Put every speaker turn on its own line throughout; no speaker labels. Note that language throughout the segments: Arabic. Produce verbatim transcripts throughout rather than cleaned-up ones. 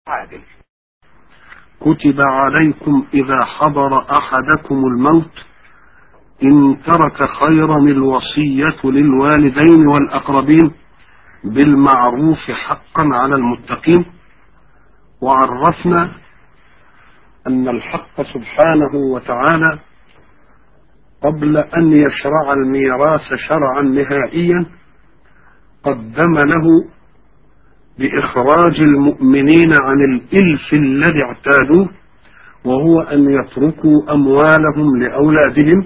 عادل. كتب عليكم إذا حضر أحدكم الموت إن ترك خيرا الوصية للوالدين والأقربين بالمعروف حقا على المتقين. وعرفنا أن الحق سبحانه وتعالى قبل أن يشرع الميراث شرعا نهائيا قدم له بإخراج المؤمنين عن الإلف الذي اعتادوه، وهو أن يتركوا أموالهم لأولادهم،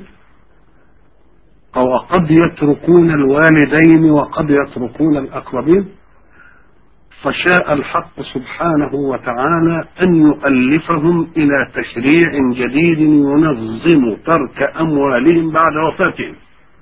وقد يتركون الوالدين وقد يتركون الأقربين. فشاء الحق سبحانه وتعالى أن يؤلفهم إلى تشريع جديد ينظم ترك أموالهم بعد وفاتهم.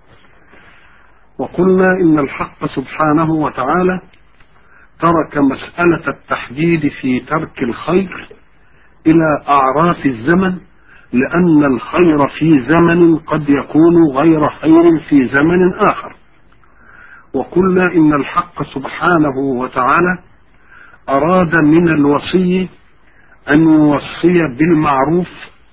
وقلنا إن الحق سبحانه وتعالى ترك مسألة التحديد في ترك الخير إلى أعراف الزمن، لأن الخير في زمن قد يكون غير خير في زمن آخر. وقلنا إن الحق سبحانه وتعالى أراد من الوصي أن يوصي بالمعروف،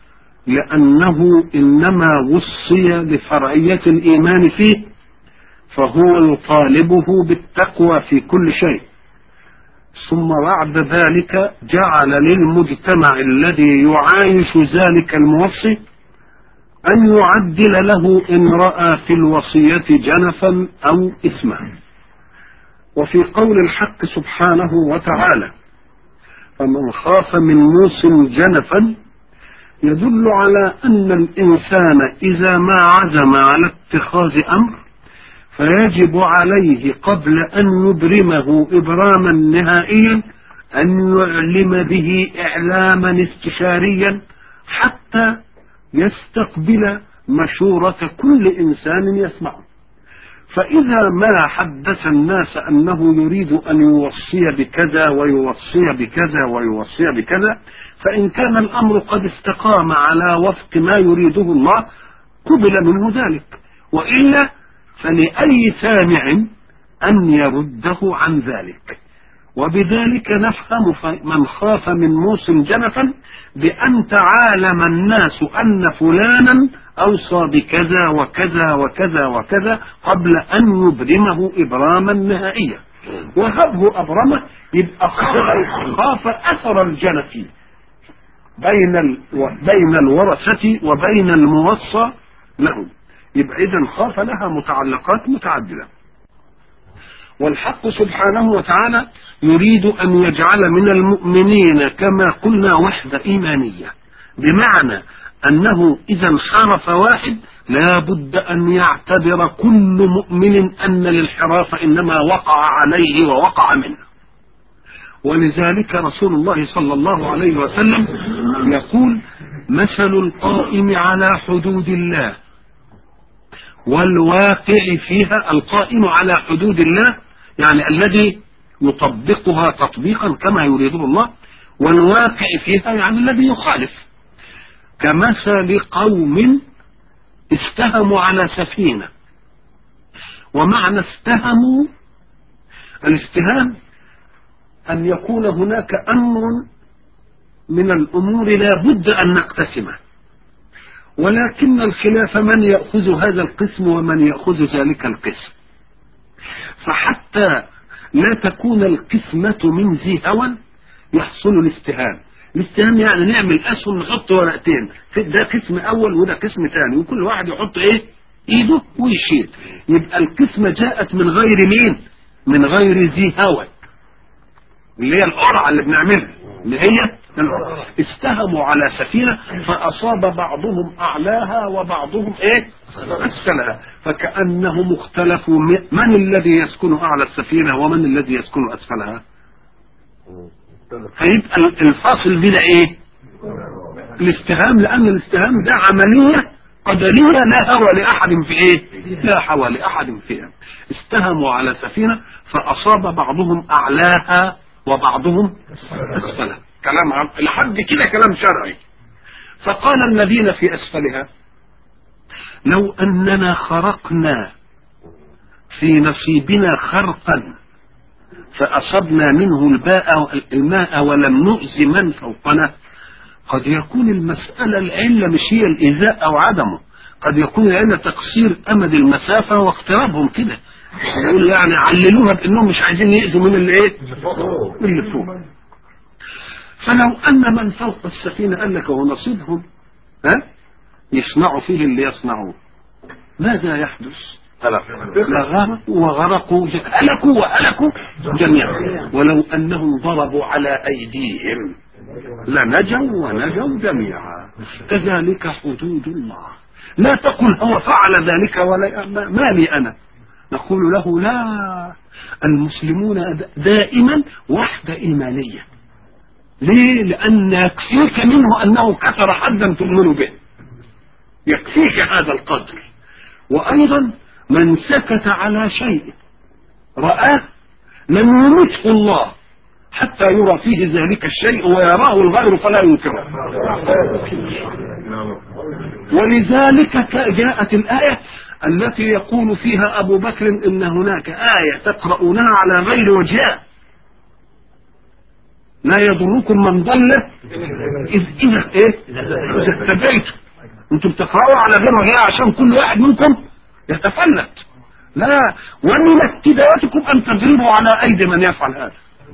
لأنه إنما وصي لفرعية الإيمان فيه، فهو يطالبه بالتقوى في كل شيء. ثم بعد ذلك جعل للمجتمع الذي يعايش ذلك الموصي أن يعدل له إن رأى في الوصية جنفا أو إثما. وفي قول الحق سبحانه وتعالى فمن خاف من موص جنفا يدل على أن الإنسان إذا ما عزم على اتخاذ أمر فيجب عليه قبل أن يبرمه إبراما نهائيا أن يعلم به إعلاما استشاريا حتى يستقبل مشورة كل إنسان يسمعه. فإذا ما حدث الناس أنه يريد أن يوصي بكذا ويوصي بكذا ويوصي بكذا، فإن كان الأمر قد استقام على وفق ما يريده الله قبل منه ذلك، وإلا فلأي سامع أن يرده عن ذلك. وبذلك نفهم من خاف من موص جنفا بأن تعالم الناس أن فلانا أوصى بكذا وكذا وكذا وكذا قبل أن يبرمه إبراما نهائيا. وهبه أبرمه يبقى خاف أثر الجنف بين بين الورثة وبين الموصى له، يبقى إذن خاف لها متعلقات متعددة. والحق سبحانه وتعالى يريد أن يجعل من المؤمنين كما قلنا وحدة إيمانية، بمعنى أنه إذا انحرف واحد لا بد أن يعتبر كل مؤمن أن الانحراف إنما وقع عليه ووقع منه. ولذلك رسول الله صلى الله عليه وسلم يقول مثل القائم على حدود الله والواقع فيها. القائم على حدود الله يعني الذي يطبقها تطبيقا كما يريده الله، والواقع فيها يعني الذي يخالف. كمثل قوم استهموا على سفينة. ومعنى استهموا الاستهام أن يكون هناك أمر من الأمور لا بد أن نقتسمه، ولكن الخلاف من يأخذ هذا القسم ومن يأخذ ذلك القسم. فحتى لا تكون القسمة من ذي هوى يحصل الاستهام. الاستهام يعني نعمل أسهم نحط ورقتين، ده قسم أول وده قسم ثاني، وكل واحد يحط إيه إيده ويشيل. يبقى القسمة جاءت من غير مين؟ من غير ذي هوى، اللي هي القرعة اللي بنعملها، اللي هي استهموا على سفينة فأصاب بعضهم أعلاها وبعضهم إيه أسفلها، فكأنهم اختلفوا من الذي يسكن أعلى السفينة ومن الذي يسكن أسفلها. فيبقى الفاصل بين إيه الاستهام، لأن الاستهام ده عملية قدرية لا هوى لأحد في إيه لا هوى لأحد فيها. استهموا على سفينة فأصاب بعضهم أعلاها وبعضهم أسفلها. كلام عم... لحد كده كلام شرعي. فقال الذين في أسفلها لو أننا خرقنا في نصيبنا خرقا فأصبنا منه الباء الماء ولم نؤذ من فوقنا. قد يكون المسألة العلة مش هي الإيذاء أو عدمه، قد يكون العلة تقصير أمد المسافة واقترابهم كده، يقول يعني عللوها بأنهم مش عايزين يأذوا من اللي إيه؟ من اللي فوق. فلو أن من فوق السفينة قال لك هو نصيبهم ها يصنعوا فيه اللي يصنعوه، ماذا يحدث؟ لغرقوا وغرقوا هلكوا وهلكوا جميعا. ولو أنهم ضربوا على أيديهم لنجوا ونجوا جميعا. كذلك حدود الله، لا تقل هو فعل ذلك ولا ما لي أنا، نقول له لا، المسلمون دائما وحدة إيمانية. ليه؟ لأن يكفيك منه أنه كسر حدا تؤمن به، يكفيك هذا القدر. وأيضا من سكت على شيء رآه لم يمته الله حتى يرى فيه ذلك الشيء ويراه الغير فلا ينكره. ولذلك جاءت الآية التي يقول فيها أبو بكر إن هناك آية تقرؤونها على غير وجهها، لا يضركم من ضل إذ إذا إيه إذا اتبعتم. أنتم تقرأوا على غير وجهها عشان كل واحد منكم يتفلت، لا، ومن ابتداءاتكم أن تضربوا على أيدي من يفعل هذا.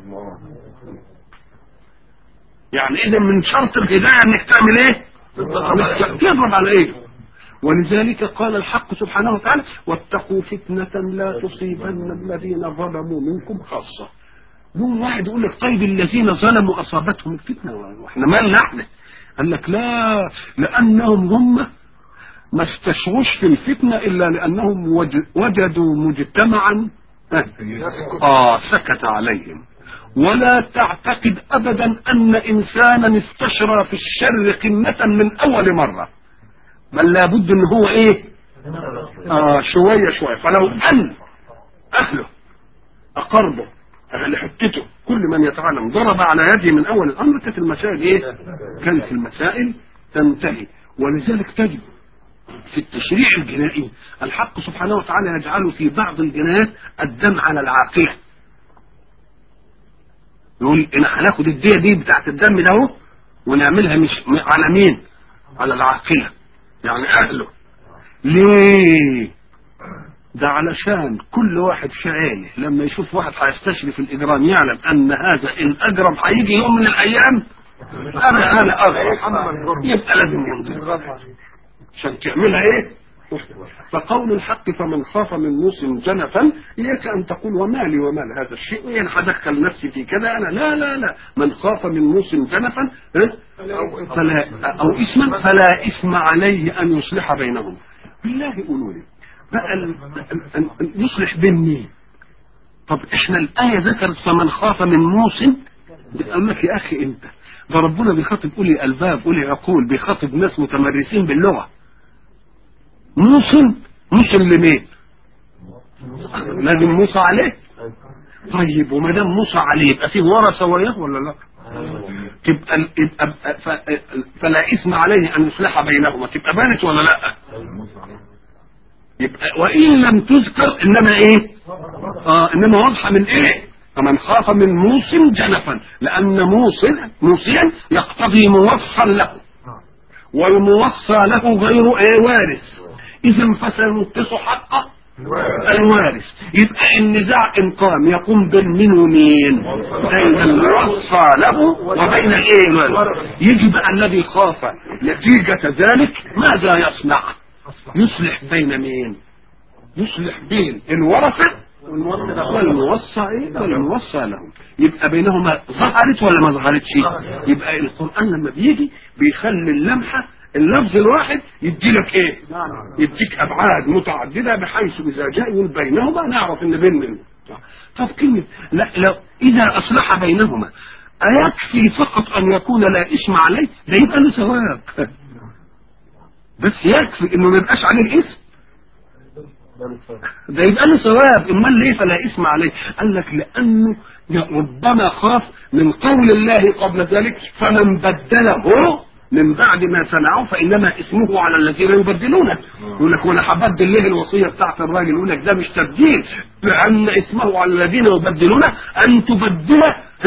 يعني إذا من شرط الهداية أنك تعمل إيه؟ تضرب على إيه؟ ولذلك قال الحق سبحانه وتعالى واتقوا فتنة لا تصيبن الذين ظلموا منكم خاصة. يوم واحد يقول لك طيب الذين ظلموا أصابتهم الفتنة وإحنا مالنا إحنا؟ قال لك لا، لأنهم هم ما استشعروش في الفتنة إلا لأنهم وجدوا مجتمعا آه سكت عليهم. ولا تعتقد أبدا أن إنسانا استشرى في الشر قمة من أول مرة، بل لابد أن هو إيه آه شوية شوية. فلو أن أهله أقربه أهل حتته كل من يتعلم ضرب على يده من أول الأمر كانت المسائل إيه؟ كانت المسائل تنتهي. ولذلك تجد في التشريع الجنائي الحق سبحانه وتعالى يجعل في بعض الجنايات الدم على العاقلة، يقول إن هناخد الدية دي بتاعت الدم ده ونعملها مش على مين؟ على العاقلة يعني أهله. ليه؟ ده علشان كل واحد في عينه لما يشوف واحد هيستشرف الإجرام يعلم أن هذا إن أجرم هيجي يوم من الأيام أنا أنا أجرم، يبقى لازم ينظر عشان تعملها إيه؟ فقول الحق فمن خاف من موص جنفا إياك أن تقول ومالي ومال هذا الشيء وين هدخل نفسي في كذا أنا، لا لا لا، من خاف من موص جنفا فلا أو اسما فلا اسم عليه أن يصلح بينهم. بالله قولوا لي بقى يصلح بين مين؟ طب احنا الآية ذكرت فمن خاف من موص، قال لك يا أخي أنت ده ربنا بيخاطب أولي ألباب أولي عقول، بيخاطب ناس متمرسين باللغة. موصل موصل لمين؟ لازم موسى عليه. طيب وما دام موسى عليه يبقى فيه ورثة وياه ولا لا؟ تبقى يبقى فلا اسم عليه ان يصلح بينهما، تبقى بانت ولا لا؟ يبقى وان لم تذكر انما ايه؟ اه انما واضحه من ايه؟ فمن خاف من موص جنفا، لان موصل موصيا يقتضي موصل له، والموصى له غير ايه؟ وارث. إذا فسينقص حق الوارث. يبقى النزاع إن قام يقوم بين من ومين؟ بين الموصى له وبين إيه الوارث. يجب الذي خاف نتيجة ذلك ماذا يصنع؟ يصلح بين مين؟ يصلح بين الورثة والموصى إيه؟ والموصى له. يبقى بينهما ظهرت ولا ما ظهرتش؟ يبقى القرآن لما بيجي بيخلي اللمحة اللفظ الواحد يدي لك ايه؟ يديك ابعاد متعدده بحيث اذا جاء بينهما نعرف ان بين منهم. طب كلمه لا لو اذا اصلح بينهما ايكفي فقط ان يكون لا اسم عليه؟ ده يبقى له ثواب بس يكفي انه ما يبقاش عليه الاسم، ده يبقى له ثواب. امال ليه فلا اسم عليه؟ قال لك لانه ربما خاف من قول الله قبل ذلك فمن بدله من بعد ما سمعوا فانما اسمه على الذين يبدلونه. يقول لك وانا هبدل ليه الوصيه بتاعت الراجل؟ يقول لك ده مش تبديل، لان اسمه على الذين يبدلونه ان تبدل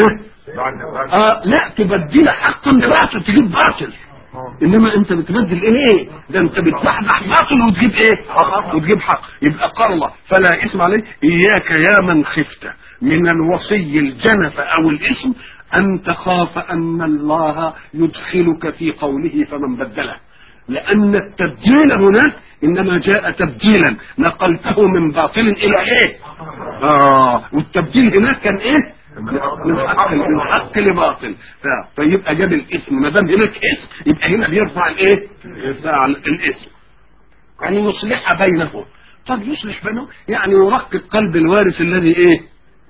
آه لا تبدل حقا بباطل، تجيب باطل. انما انت بتبدل ايه؟ ده انت بتزحزح باطل وتجيب ايه؟ وتجيب حق. يبقى قال الله فلا اسم عليه اياك يا من خفت من الوصي الجنف او الاسم ان تخاف ان الله يدخلك في قوله فمن بدله، لان التبديل هناك انما جاء تبديلا نقلته من باطل الى ايه؟ اه والتبديل هناك كان ايه؟ من حق من حق لباطل. فيبقى جاب الاسم، ما دام هناك اسم يبقى هنا بيرفع الايه؟ يرفع الاسم. يعني يصلح بينهم. طب يصلح بينهم يعني يرقق قلب الوارث الذي ايه؟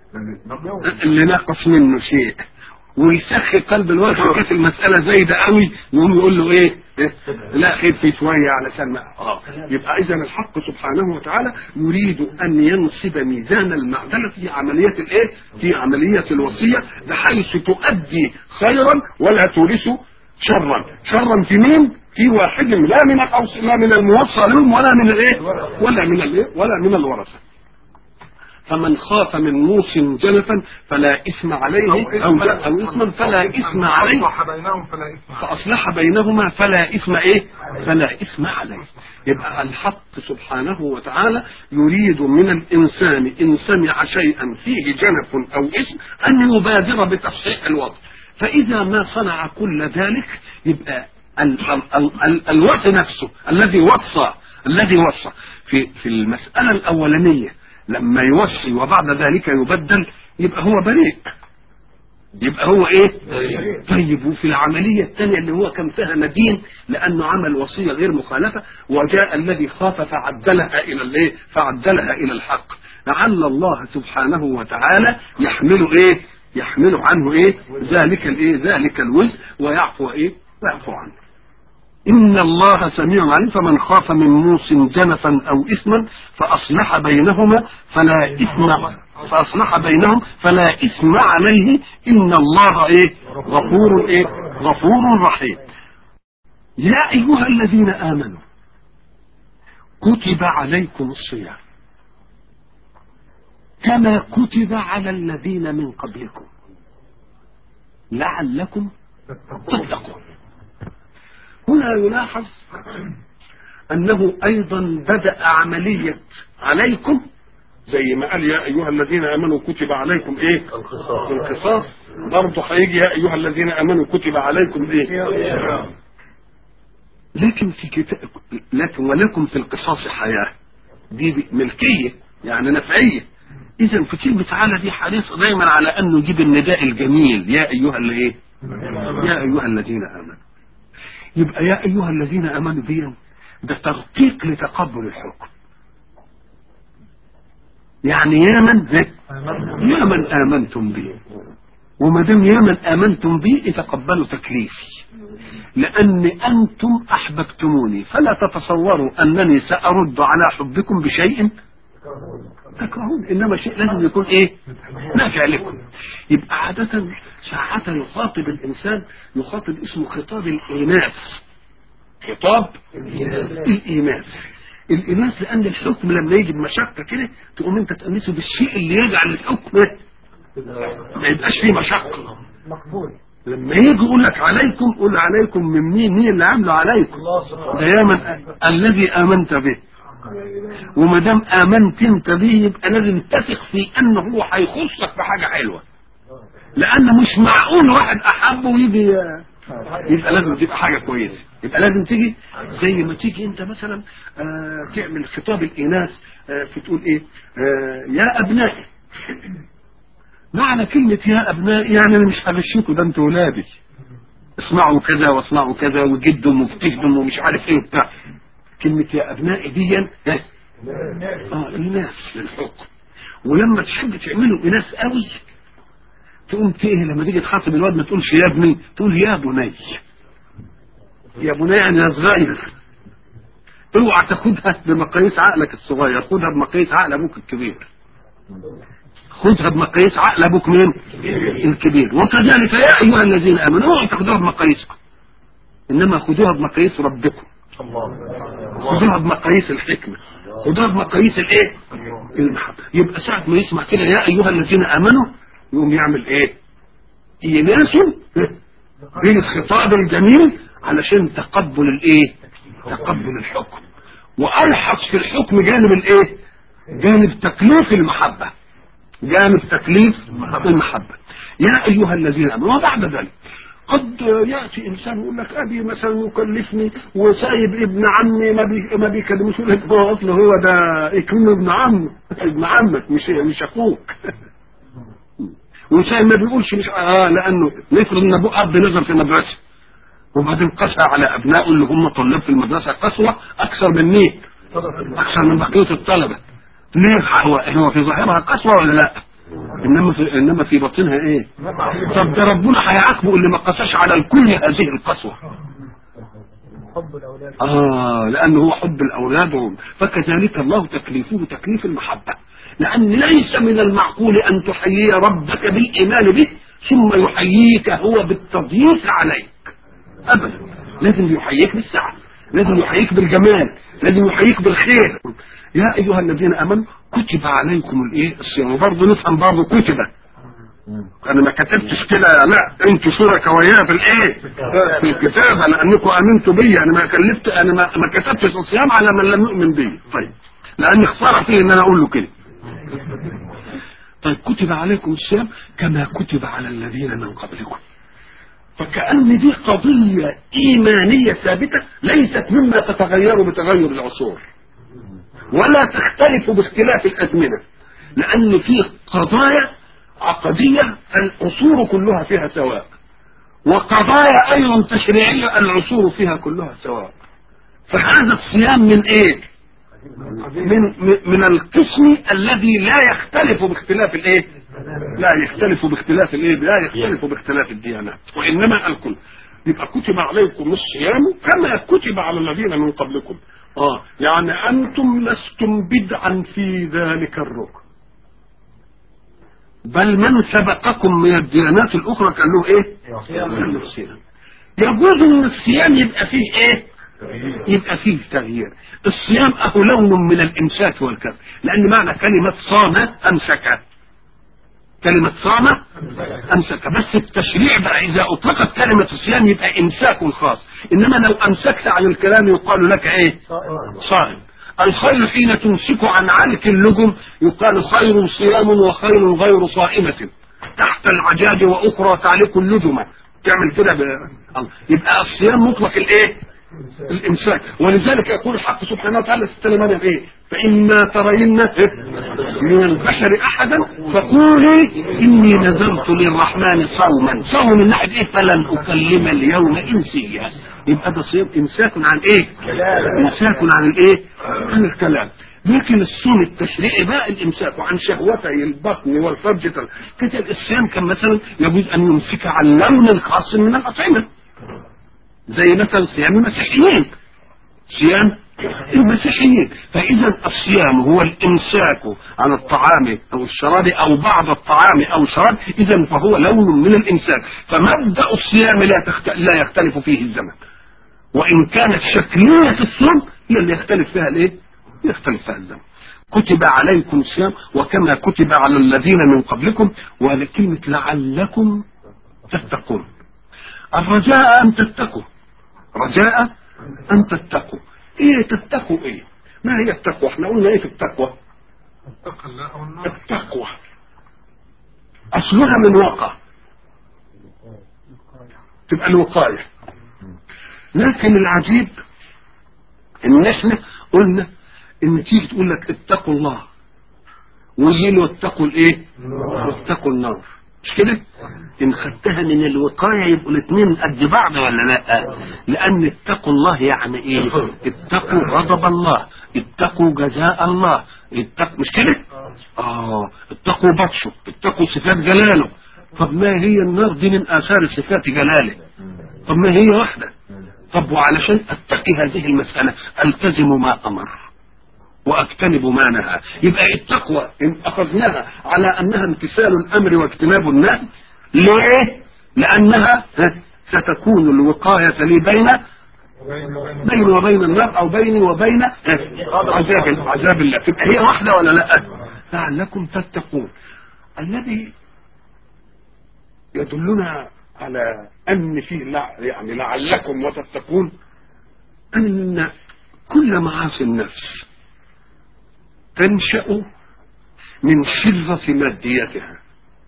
اللي نقص منه شيء، ويسخي قلب الوارث كانت المساله زايده قوي، يقوم يقول له ايه؟ إيه؟ لا خير في شويه علشان ما اه يبقى اذا الحق سبحانه وتعالى يريد ان ينصب ميزان المعدله في عمليه الايه؟ في عمليه الوصيه بحيث تؤدي خيرا ولا تورث شرا. شرا في مين؟ في واحد لا من الأوص... لا من الموصى لهم ولا من الايه؟ ولا من الايه؟ ولا من الورثه. فمن خاف من موص جنفا فلا إثم عليه أو, أو إثما فلا إثم عليه فأصلح بينهما فلا إثم إيه؟ فلا إثم عليه. يبقى الحق سبحانه وتعالى يريد من الإنسان إن سمع شيئا فيه جنف أو إثم أن يبادر بتصحيح الوضع. فإذا ما صنع كل ذلك يبقى ال ال ال ال الوصي نفسه الذي وصى الذي وصى في في المسألة الأولانية لما يوصي وبعد ذلك يبدل يبقى هو بريء، يبقى هو ايه؟ طيب وفي العملية الثانية اللي هو كان فيها ندين لانه عمل وصية غير مخالفة وجاء الذي خاف فعدلها الى الايه؟ فعدلها الى الحق، لعل الله سبحانه وتعالى يحمله ايه؟ يحمله عنه ايه؟ ذلك الايه؟ ذلك الوزر ويعفو ايه؟ ويعفو عنه. إن الله سميع عليم. فمن خاف من موص جنفا أو إثما فأصلح بينهما فلا إثم فأصلح بينهم فلا إثم عليه إن الله إيه؟ غفور إيه؟ غفور رحيم. يا أيها الذين آمنوا كتب عليكم الصيام كما كتب على الذين من قبلكم لعلكم تتقون. هنا يلاحظ أنه أيضا بدأ عملية عليكم زي ما قال يا أيها الذين آمنوا كتب عليكم إيه؟ القصاص. برضه هيجي يا أيها الذين آمنوا كتب عليكم إيه؟ لكن في كتاب لكن ولكم في القصاص حياة دي ملكية يعني نفعية. إذا في كلمة تعالى دي حريص دايما على أنه يجيب النداء الجميل يا أيها الإيه؟ يا أيها الذين آمنوا. يبقى يا أيها الذين آمنوا دي ده ترقيق لتقبل الحكم. يعني يا من يا من آمنتم بي، وما دام يا من آمنتم بي تقبلوا تكليفي، لأن أنتم أحببتموني فلا تتصوروا أنني سأرد على حبكم بشيء تكرهون، إنما شيء لازم يكون إيه؟ نافع لكم. يبقى عادة ساعة يخاطب الإنسان يخاطب اسمه خطاب الإيناس، خطاب الإيناس. الإيناس لأن الحكم لما يجي بمشقة كده تقوم أنت تأنسه بالشيء اللي يجعل الحكم ما يبقاش فيه مشقة مقبول. لما يجي يقول لك عليكم قول عليكم من مين؟ مين اللي عامله عليكم؟ ده يا من الذي آمنت به. وما دام آمنت انت به يبقى لازم تثق في انه هو هيخصك بحاجه حلوه، لان مش معقول واحد احبه ويجي يبقى لازم تبقى حاجه كويسه. يبقى لازم تيجي زي ما تيجي انت مثلا آه تعمل خطاب الاناث آه فتقول ايه؟ آه يا ابنائي. معنى كلمه يا ابنائي يعني انا مش هغشكوا، ده انتوا ولادي، اسمعوا كذا واسمعوا كذا وجدهم وبتجدهم ومش عارف ايه وبتاع. كلمة يا أبنائي دي اه إناث للحكم. ولما تحب تعملوا إناث قوي تقوم ايه لما تيجي تخاطب الواد ما تقولش يا ابني، تقول يا بني. يا بني يعني يا صغير. اوعى تاخدها بمقاييس عقلك الصغير، خدها بمقاييس عقل ابوك الكبير. خدها بمقاييس عقل ابوك مين؟ الكبير. وكذلك يا ايها الذين امنوا اوعوا تاخدوها بمقاييسكم. انما خدوها بمقاييس ربكم، خدوها بمقاييس الحكمه، خدوها بمقاييس الايه؟ المحبه. يبقى ساعه ما يسمع كده يا ايها الذين امنوا يقوم يعمل ايه؟ يناسب بين الخطاب الجميل علشان تقبل الايه؟ تقبل الحكم. والحق في الحكم جانب الايه؟ جانب تكليف المحبه، جانب تكليف المحبه. يا ايها الذين امنوا. وبعد ذلك قد ياتي انسان يقول لك ابي مثلا يكلفني وسايب ابن عمي ما بي ما بيكلموش، يقول لك هو اصله هو ده يكون ابن عم ابن عمك مش مش اخوك. وسايب ما بيقولش مش اه لانه نفرض ان ابوه اب نظر في مدرسه وبعدين قسى على ابنائه اللي هم طلاب في المدرسه قسوه اكثر من مين؟ اكثر من بقيه الطلبه. ليه؟ هو هو في ظاهرها قسوه ولا لا؟ انما في انما في باطنها ايه؟ طب ده ربنا هيعاقبه اللي ما قساش على الكل هذه القسوه.
حب الاولاد
اه لانه هو حب الاولاد. فكذلك الله تكليفه تكليف المحبه، لان ليس من المعقول ان تحيي ربك بالايمان به ثم يحييك هو بالتضييق عليك ابدا. لازم يحييك بالسعه، لازم يحييك بالجمال، لازم يحييك بالخير. يا ايها الذين امنوا كتب عليكم الايه؟ الصيام. وبرضه نفهم برضه كتب، انا ما كتبتش كده، لا انتوا شركاء وياه في الايه؟ في الكتابه لانكم امنتوا بي. انا ما كلفت، انا ما, ما كتبتش الصيام على من لم يؤمن بي. طيب لان خساره فيه ان انا اقول له كده. طيب كتب عليكم الصيام كما كتب على الذين من قبلكم. فكأن دي قضيه ايمانيه ثابته ليست مما تتغير بتغير العصور ولا تختلف باختلاف الازمنه، لان في قضايا عقديه العصور كلها فيها سواء، وقضايا ايضا تشريعيه العصور فيها كلها سواء. فهذا الصيام من ايه؟ من من القسم الذي لا يختلف باختلاف الايه؟ لا يختلف باختلاف الايه؟ لا يختلف باختلاف الديانات، وانما الكل. يبقى كتب عليكم الصيام كما كتب على الذين من قبلكم. اه يعني انتم لستم بدعا في ذلك الركن، بل من سبقكم من الديانات الاخرى كان له ايه؟ كان له صيام. يجوز ان الصيام يبقى فيه ايه؟ يبقى فيه تغيير. الصيام اهو لون من الامساك والكف، لان معنى كلمه صام امسك، كلمة صام أمسك. بس التشريع بقى إذا أطلقت كلمة الصيام يبقى إمساك خاص، إنما لو أمسكت عن الكلام يقال لك إيه؟ صائم. الخير حين تمسك عن علك اللجم يقال خير صيام وخير غير صائمة تحت العجاج وأخرى تعلق اللجمة. تعمل كده ب... يبقى الصيام مطلق الإيه؟ الإمساك. ولذلك يقول الحق سبحانه وتعالى ستة مريم إيه؟ فإما ترين من البشر أحدا فقولي إني نذرت للرحمن صوما. صوم من ناحية إيه؟ فلن أكلم اليوم إنسيا. يبقى ده صيام إمساك عن إيه؟ إمساك عن الإيه؟ عن الكلام. لكن الصوم التشريعي بقى الإمساك عن شهوتي البطن والفرج. كده الصيام كان مثلا يجوز أن يمسك عن لون خاص من الأطعمة، زي مثلا صيام المسيحيين، صيام المسيحيين. فإذا الصيام هو الإمساك عن الطعام أو الشراب أو بعض الطعام أو الشراب، إذا فهو لون من الإمساك. فمبدأ الصيام لا, تخت... لا يختلف فيه الزمن، وإن كانت شكلية الصوم هي اللي يختلف فيها الإيه؟ يختلف فيها الزمن. كتب عليكم الصيام وكما كتب على الذين من قبلكم. ولكلمة لعلكم تتقون، الرجاء أن تتقوا، رجاء أن تتقوا. إيه تتقوا إيه؟ ما هي التقوى؟ احنا قلنا إيه في التقوى؟ التقوى أصلها من وقع، تبقى الوقاية. لكن العجيب إن احنا قلنا إن تيجي تقول لك اتقوا الله ويجي له اتقوا الإيه؟ واتقوا النار، مش كده؟ إن خدتها من الوقاية يبقوا الاثنين قد بعض ولا لا؟ لأن اتقوا الله يعني إيه؟ اتقوا غضب الله، اتقوا جزاء الله، اتقوا مش كده؟ آه اتقوا بطشه، اتقوا صفات جلاله. طب ما هي النار دي من آثار صفات جلاله؟ طب ما هي واحدة. طب وعلشان أتقي هذه المسألة ألتزم ما أمر واجتنب ما نهى. يبقى التقوى ان اخذناها على انها امتثال الامر واجتناب النهي. ليه؟ لانها ستكون الوقاية لي بين بيني وبين النار او بيني وبين عذاب عذاب الله. تبقى هي واحدة ولا لا؟ لعلكم تتقون الذي يدلنا على ان فيه يعني لعلكم وتتقون ان كل معاصي النفس تنشأ من شرة ماديتها.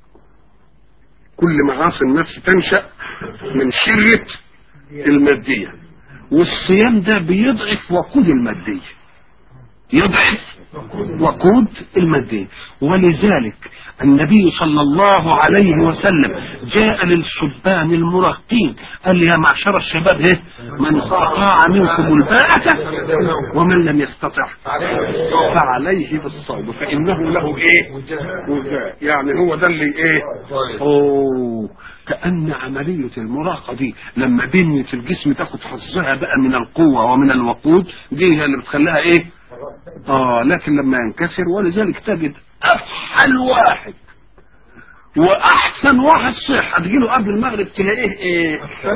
كل معاصي النفس تنشأ من شرة المادية، والصيام ده بيضعف وقود المادية، يضعف وقود المادية. ولذلك النبي صلى الله عليه وسلم جاء للشبان المراهقين قال يا معشر الشباب ايه من استطاع منكم الباءة ومن لم يستطع فعليه بالصوم فإنه له ايه وجاء. يعني هو ده اللي ايه اوه كأن عملية المراهقة دي لما بنية الجسم تاخد حظها بقى من القوة ومن الوقود دي هي اللي بتخليها ايه اه لكن لما ينكسر. ولذلك تجد افحل واحد واحسن واحد صحة تجيله قبل المغرب تلاقيه ايه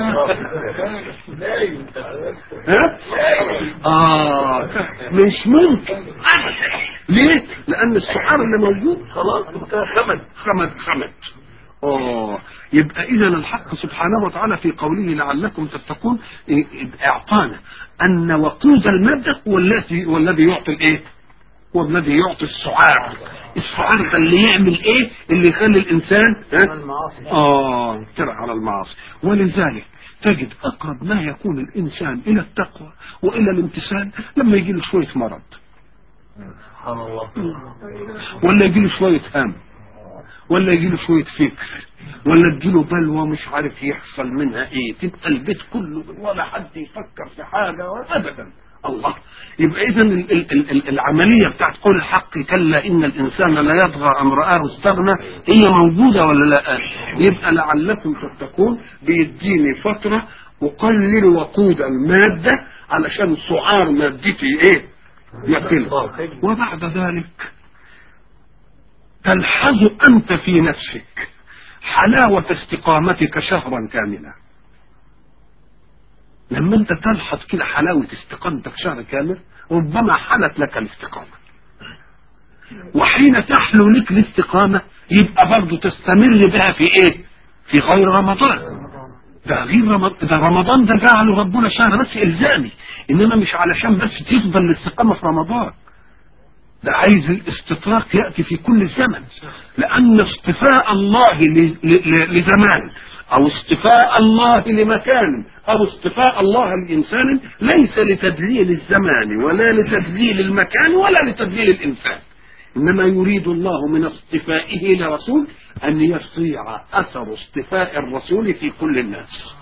ها اه مش ممكن. ليه؟ لان السحار اللي موجود خلاص خمد خمد خمد اه يبقى اذا الحق سبحانه وتعالى في قوله لعلكم تتقون اعطانا ان وقود المادة هو الذي والذي يعطي الايه هو الذي يعطي السعار. السعار ده اللي يعمل ايه اللي يخلي الانسان اه ترى على المعاصي. ولذلك تجد اقرب ما يكون الانسان الى التقوى والى الامتثال لما يجي له شويه مرض سبحان الله ولا يجي له شويه هم ولا يجي له شويه فكر ولا تجي له بلوى مش عارف يحصل منها ايه تبقى البيت كله ولا حد يفكر في حاجه ابدا. الله يبقى اذا العمليه بتاعت قول الحق كلا ان الانسان لا يطغى ان رآه استغنى هي موجوده ولا لا؟ يبقى لعلكم تتقون بيديني فتره اقلل وقود الماده علشان سعار مادتي ايه يقل. وبعد ذلك تلحظ انت في نفسك حلاوه استقامتك شهرا كاملا. لما انت تلحظ كده حلاوة استقامتك شهر كامل ربما حلت لك الاستقامة، وحين تحلو لك الاستقامة يبقى برضو تستمر بها في ايه في غير رمضان. ده غير رمضان ده رمضان ده جعله ربنا شهر بس الزامي، انما مش علشان بس تفضل الاستقامة في رمضان، ده عايز الاستطراق يأتي في كل زمن. لأن اصطفاء الله لزمان أو اصطفاء الله لمكان أو اصطفاء الله لإنسان ليس لتدليل الزمان ولا لتدليل المكان ولا لتدليل الإنسان، إنما يريد الله من اصطفائه لرسول أن يصيع أثر اصطفاء الرسول في كل الناس.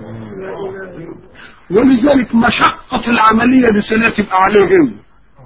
ولذلك مشقة العملية بسنة تبقى عليهم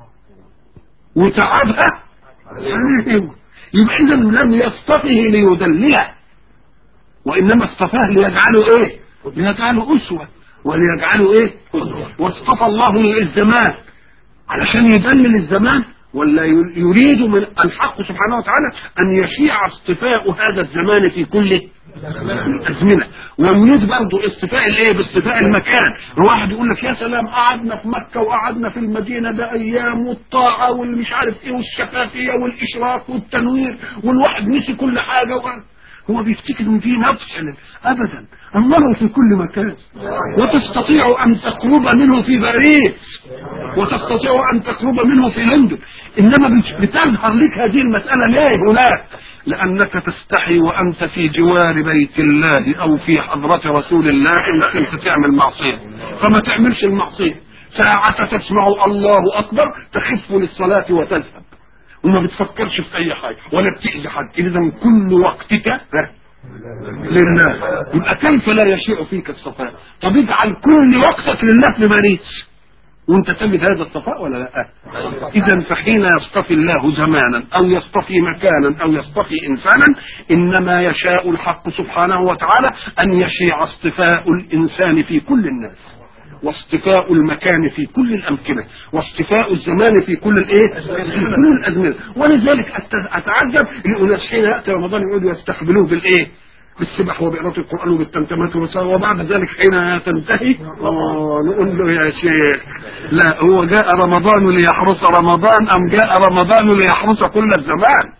وتعبها عليهم. يبقى إذا لم يصطفه ليدلله وإنما اصطفاه ليجعله إيه ليجعله أسوة وليجعله إيه واصطفى الله للزمان علشان يدلل الزمان. ولا يريد من الحق سبحانه وتعالى أن يشيع اصطفاء هذا الزمان في كل الأزمنة. ويريد برضه اصطفاء الايه باصطفاء المكان. الواحد يقول لك يا سلام قعدنا في مكة وقعدنا في المدينة ده ايام والطاعة والمش عارف ايه والشفافية والاشراف والتنوير والواحد نسي كل حاجة وقال هو بيفتكر ان في نفس ابدا. الله في كل مكان وتستطيع ان تقرب منه في باريس وتستطيع ان تقرب منه في لندن، انما بتظهر لك هذه المسألة ليه هناك؟ لأنك تستحي وأنت في جوار بيت الله أو في حضرة رسول الله إنك أنت تعمل معصية، فما تعملش المعصية. ساعة تسمع الله أكبر تخف للصلاة وتذهب وما بتفكرش في أي حاجة ولا بتأذي حد. إذا كل وقتك لله، يبقى كيف لا يشيع فيك الصفاء؟ طب اجعل كل وقتك لله في باريس وانت تجد هذا الصفاء ولا لا؟ اذا فحين يصطفي الله زمانا او يصطفي مكانا او يصطفي انسانا انما يشاء الحق سبحانه وتعالى ان يشيع اصطفاء الانسان في كل الناس واصطفاء المكان في كل الامكنه واصطفاء الزمان في كل الايه في كل الازمنه. ولذلك اتعجب الاناس حين ياتي رمضان يقعدوا يستقبلوه بالايه بالسبح وبقراءة القرآن وبالتمتمات وبعد ذلك حين تنتهي نقول له يا شيخ لا، هو جاء رمضان ليحرس رمضان أم جاء رمضان ليحرس كل الزمان؟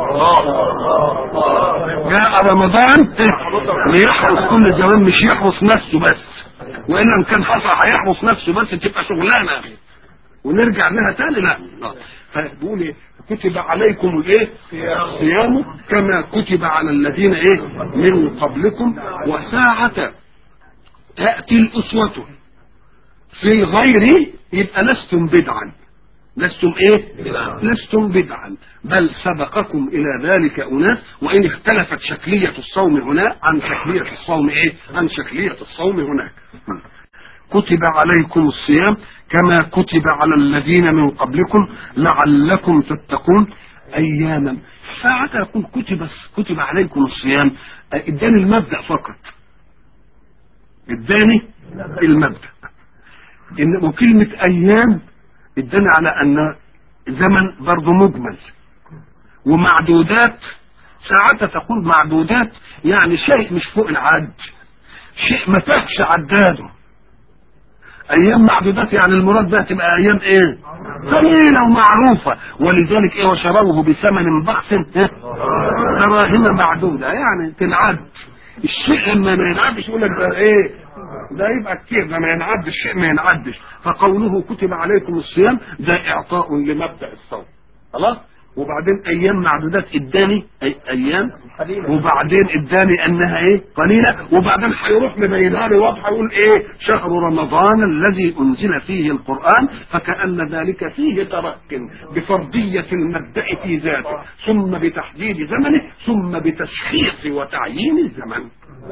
جاء رمضان ليحرس كل الزمان، مش يحرس نفسه بس، وإن كان حصل هيحرس نفسه بس تبقى شغلانة ونرجع لها تاني. لا فبيقول ايه؟ كتب عليكم الايه؟ الصيام كما كتب على الذين ايه من قبلكم. وساعة تأتي الأسوة في الغير يبقى لستم بدعا، لستم ايه؟ لستم بدعا، بل سبقكم الى ذلك اناس، وان اختلفت شكلية الصوم هنا عن شكلية الصوم ايه؟ عن شكلية الصوم هناك. كتب عليكم الصيام كما كتب على الذين من قبلكم لعلكم تتقون اياما. ساعة يقول كتب كتب عليكم الصيام اداني المبدأ فقط، اداني المبدأ، إن وكلمة ايام اداني على ان زمن برضه مجمل ومعدودات. ساعة تقول معدودات يعني شيء مش فوق العد، شيء ما فيهش عداده. ايام معدودات يعني المراد بها تبقى ايام ايه؟ قليله ومعروفه، ولذلك ايه؟ وشروه بثمن بخس دراهم معدوده، يعني تنعد. الشيء لما ما ينعدش يقول لك ده ايه؟ ده يبقى كتير، ده ما ينعدش، الشيء ما ينعدش. فقوله كتب عليكم الصيام ده اعطاء لمبدأ الصوم خلاص. وبعدين ايام معدودات اداني أي ايام، وبعدين اداني انها ايه؟ قليله، وبعدين هيروح مبينها لي واضحه يقول ايه؟ شهر رمضان الذي انزل فيه القران، فكأن ذلك فيه ترك بفرضيه المبدأ في ذاته، ثم بتحديد زمنه، ثم بتشخيص وتعيين الزمن.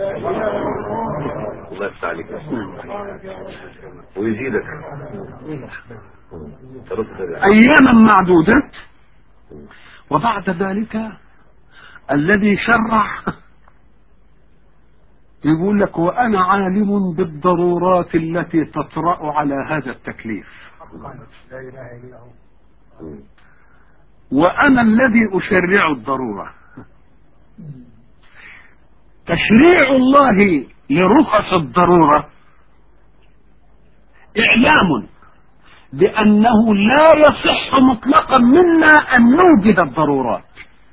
الله يفتح عليك ويزيدك.
اياما معدودات. وبعد ذلك الذي شرع يقول لك وانا عالم بالضرورات التي تطرأ على هذا التكليف، وانا الذي اشرع الضرورة. تشريع الله لرخص الضرورة اعلام بأنه لا يصح مطلقا منا أن نوجد الضرورات،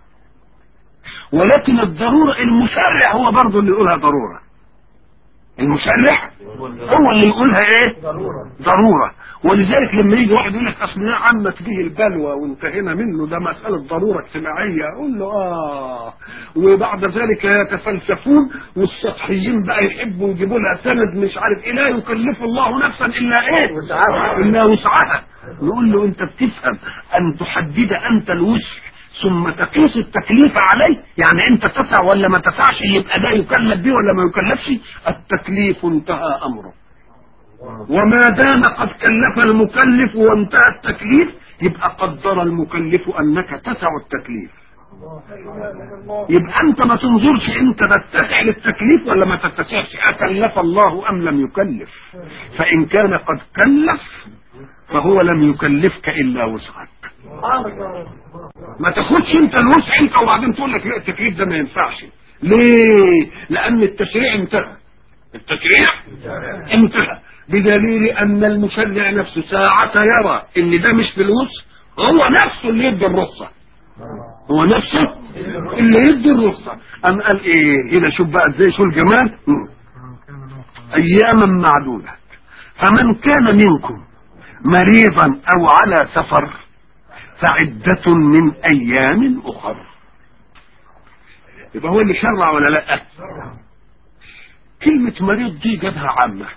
ولكن الضرورة المشرع هو برضو اللي يقولها ضرورة. المشرع هو اللي يقولها ايه؟ ضرورة. ولذلك لما يجي واحد يقول لك اصل عمت به البلوى وانتهينا منه، ده مسألة ضرورة اجتماعية، اقول له اه. وبعد ذلك يتفلسفون والسطحيين بقى يحبوا يجيبوا لها سند مش عارف ايه، لا يكلف الله نفسا الا ايه؟ الا وسعها. نقول له انت بتفهم ان تحدد انت الوسع ثم تقيس التكليف عليه، يعني انت تسع ولا ما تسعش، يبقى ده يكلف به ولا ما يكلفش. التكليف انتهى امره، وما دام قد كلف المكلف وانتهى التكليف يبقى قدر المكلف انك تسع التكليف. يبقى انت ما تنظرش انت تتسع للتكليف ولا ما تتسعش، اكلف الله ام لم يكلف. فان كان قد كلف فهو لم يكلفك الا وسعك. ما تاخدش انت الوسع انت وبعدين تقول لك لا التكليف ده ما ينفعش. ليه؟ لان التشريع انتهى، التشريع انتهى، بدليل ان المشرع نفسه ساعة يرى ان ده مش في الوسع هو نفسه اللي يدي الرخصة، هو نفسه اللي يدي الرخصة. ام قال ايه هنا؟ شوف بقى ازاي، شو الجمال. اياما معدودة، فمن كان منكم مريضا او على سفر فعدة من ايام اخر. يبقى هو اللي شرع ولا لا؟ كلمة مريض دي جابها عامة،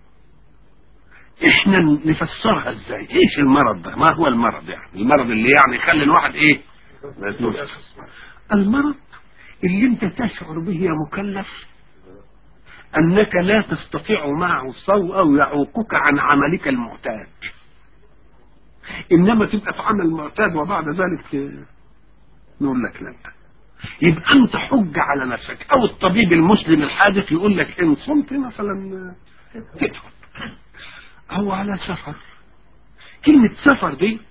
احنا نفسرها ازاي؟ ايش المرض ده؟ ما هو المرض؟ يعني المرض اللي يعني يخلي الواحد ايه؟ المرض اللي انت تشعر به يا مكلف انك لا تستطيع معه الصوم او يعوقك عن عملك المعتاد، انما تبقى في عمل معتاد وبعد ذلك نقول لك لا. يبقى انت حج على نفسك، او الطبيب المسلم الحادث يقول لك ان صمت مثلا تتعب، او على سفر. كلمة سفر دي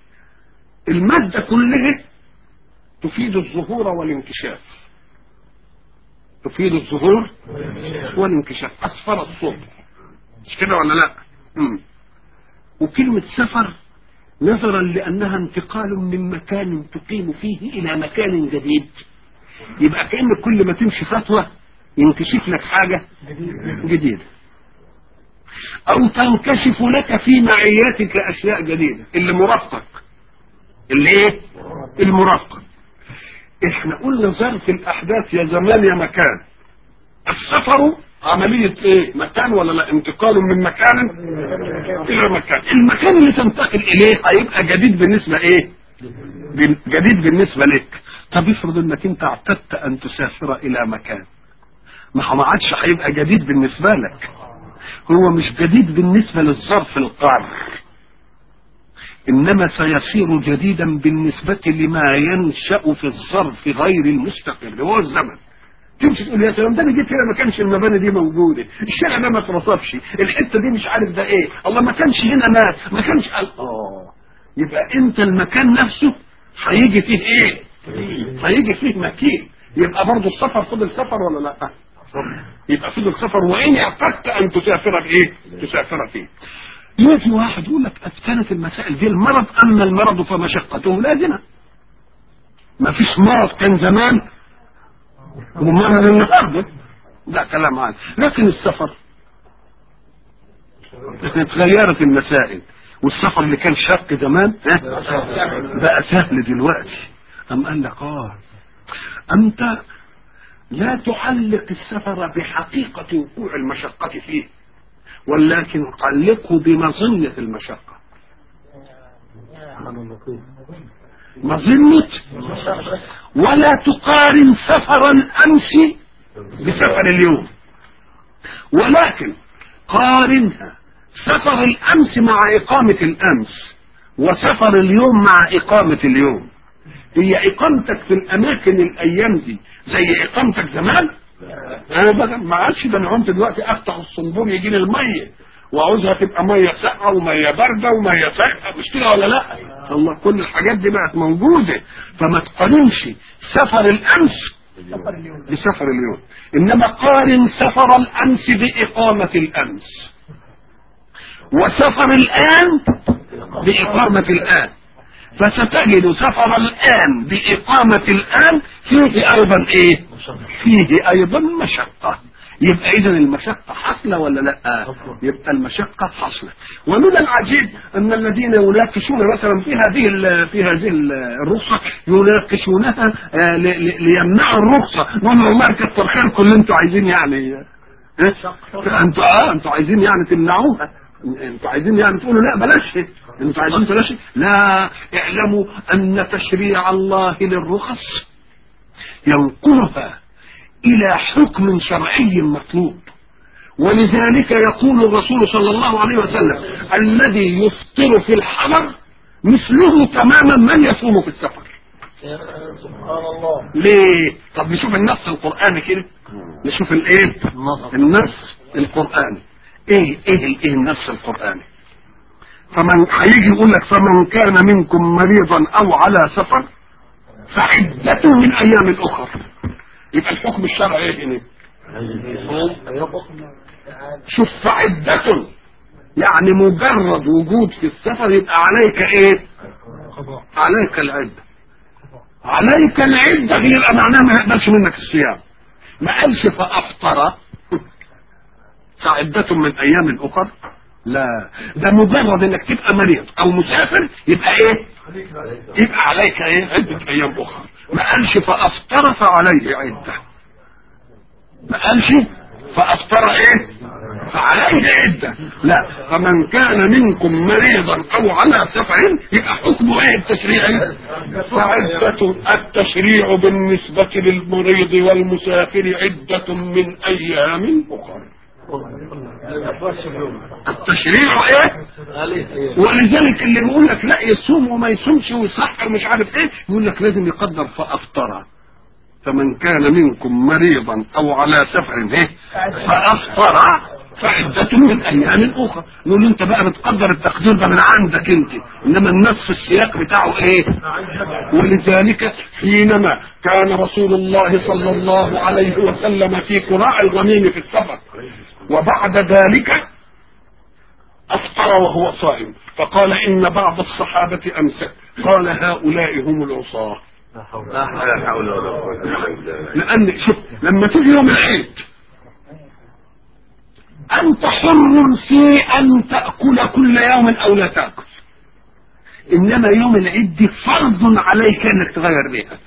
المادة كلها تفيد الظهور والانكشاف، تفيد الظهور والانكشاف. أسفر الصبح، مش كده ولا لا؟ مم. وكلمة سفر نظرا لأنها انتقال من مكان تقيم فيه إلى مكان جديد، يبقى كأن كل ما تمشي خطوة ينكشف لك حاجة جديدة، أو تنكشف لك في معياتك أشياء جديدة. اللي مرافقك، اللي إيه؟ المرافقة. إحنا قلنا ظرف الأحداث يا زمان يا مكان. السفر عملية إيه؟ مكان ولا لا؟ انتقال من مكان إلى مكان. المكان اللي تنتقل إليه هيبقى جديد بالنسبة إيه؟ جديد بالنسبة لك. طب افرض انك انت اعتدت ان تسافر الى مكان، ما ما عادش هيبقى جديد بالنسبة لك. هو مش جديد بالنسبة للظرف القار، انما سيصير جديدا بالنسبة لما ينشأ في الظرف غير المستقر، هو الزمن. تمشي تقول يا سلام ده انا جيت هنا ما كانش المباني دي موجودة، الشارع ده ما اترصفش، الحتة دي مش عارف ده ايه، الله ما كانش هنا مات، ما كانش قال اه. يبقى انت المكان نفسه هيجي فيه ايه؟ هيجي فيه مكين. يبقى برضه السفر فضل سفر ولا لا؟ يبقى فضل سفر، وان اعتدت ان تسافر بايه؟ تسافر فيه. يجي واحد يقول لك افتنت المسائل دي المرض، اما المرض فمشقته لازمه. ما فيش مرض كان زمان ومرض النهارده، ده كلام عادي. لكن السفر اتغيرت المسائل، والسفر اللي كان شاق زمان بقى سهل دلوقتي. أم قال لك اه أنت لا تعلق السفر بحقيقة وقوع المشقة فيه، ولكن تعلقه بمظنة المشقة. مظنة، ولا تقارن سفر الأمس بسفر اليوم، ولكن قارنها سفر الأمس مع إقامة الأمس وسفر اليوم مع إقامة اليوم. هي إقامتك في الأماكن الأيام دي زي إقامتك زمان؟ أنا ما عادش ده. أنا عمت دلوقتي أفتح الصنبور يجيني المية وعاوزها تبقى مية ساقعة ومية باردة ومية ساقعة، مش كده ولا لا؟ الله كل الحاجات دي بقت موجودة. فما تقارنش سفر الأمس بسفر اليوم، إنما قارن سفر الأمس بإقامة الأمس وسفر الآن بإقامة الآن، فستجد سفر الآن بإقامة الآن فيه أيضا إيه؟ فيه أيضا مشقة. يبقى إذن المشقة حصلة ولا لا؟ يبقى المشقة حصلة. ومن العجيب أن الذين يناقشون مثلا في هذه في هذه الرخصة يناقشونها ليمنعوا الرخصة. نقول والله كتر خيركم اللي أنتوا عايزين يعني أنتوا آه أنتوا عايزين يعني تمنعوها، أنتوا عايزين يعني تقولوا لا بلاش، أنتوا عايزين بلاش. لا، اعلموا أن تشريع الله للرخص ينقلها إلى حكم شرعي مطلوب. ولذلك يقول الرسول صلى الله عليه وسلم الذي يفطر في الحضر مثله تماما من يصوم في السفر.
سبحان الله.
ليه؟ طب نشوف النص القرآني كده، نشوف الايه النص القرآني. ايه ايه ايه النص القرآني؟ فمن هيجي يقول لك فمن كان منكم مريضا او على سفر فعدة من ايام اخر. يبقى الحكم الشرعي ايه هنا؟ شوف فعدة يعني مجرد وجود في السفر يبقى عليك ايه؟ عليك العدة. عليك العدة يبقى معناه ما يقبلش منك الصيام. ما قالش فأفطر فعدة من ايام اخر، لا، ده مجرد انك تبقى مريض او مسافر يبقى ايه؟ يبقى عليك ايه؟ عدة ايام اخر. ما قالش فأفطر فعليه عدة، ما قالش فأفطر ايه؟ فعليه عدة، لا. فمن كان منكم مريضا او على سفر يبقى حكمه ايه التشريعي؟ فعدة. التشريع بالنسبة للمريض والمسافر عدة من ايام اخر. التشريع ايه؟ ولذلك اللي بيقول لك لا يصوم وما يصومش ويسحر مش عارف ايه، يقول لك لازم يقدر فأفطر. فمن كان منكم مريضا او على سفر ايه؟ فأفطر فعدة من ايام اخرى. نقول انت بقى بتقدر التقدير ده من عندك انت، انما النص السياق بتاعه ايه؟ ولذلك حينما كان رسول الله صلى الله عليه وسلم في قراء الغميم في السفر وبعد ذلك افطر وهو صائم، فقال ان بعض الصحابة امسك، قال هؤلاء هم العصاة.
لا حول ولا قوة الا بالله.
لان شوف لما تيجي يوم العيد انت حر في ان تأكل كل يوم او لا تأكل، انما يوم العيد دي فرض عليك انك تغير بيتك،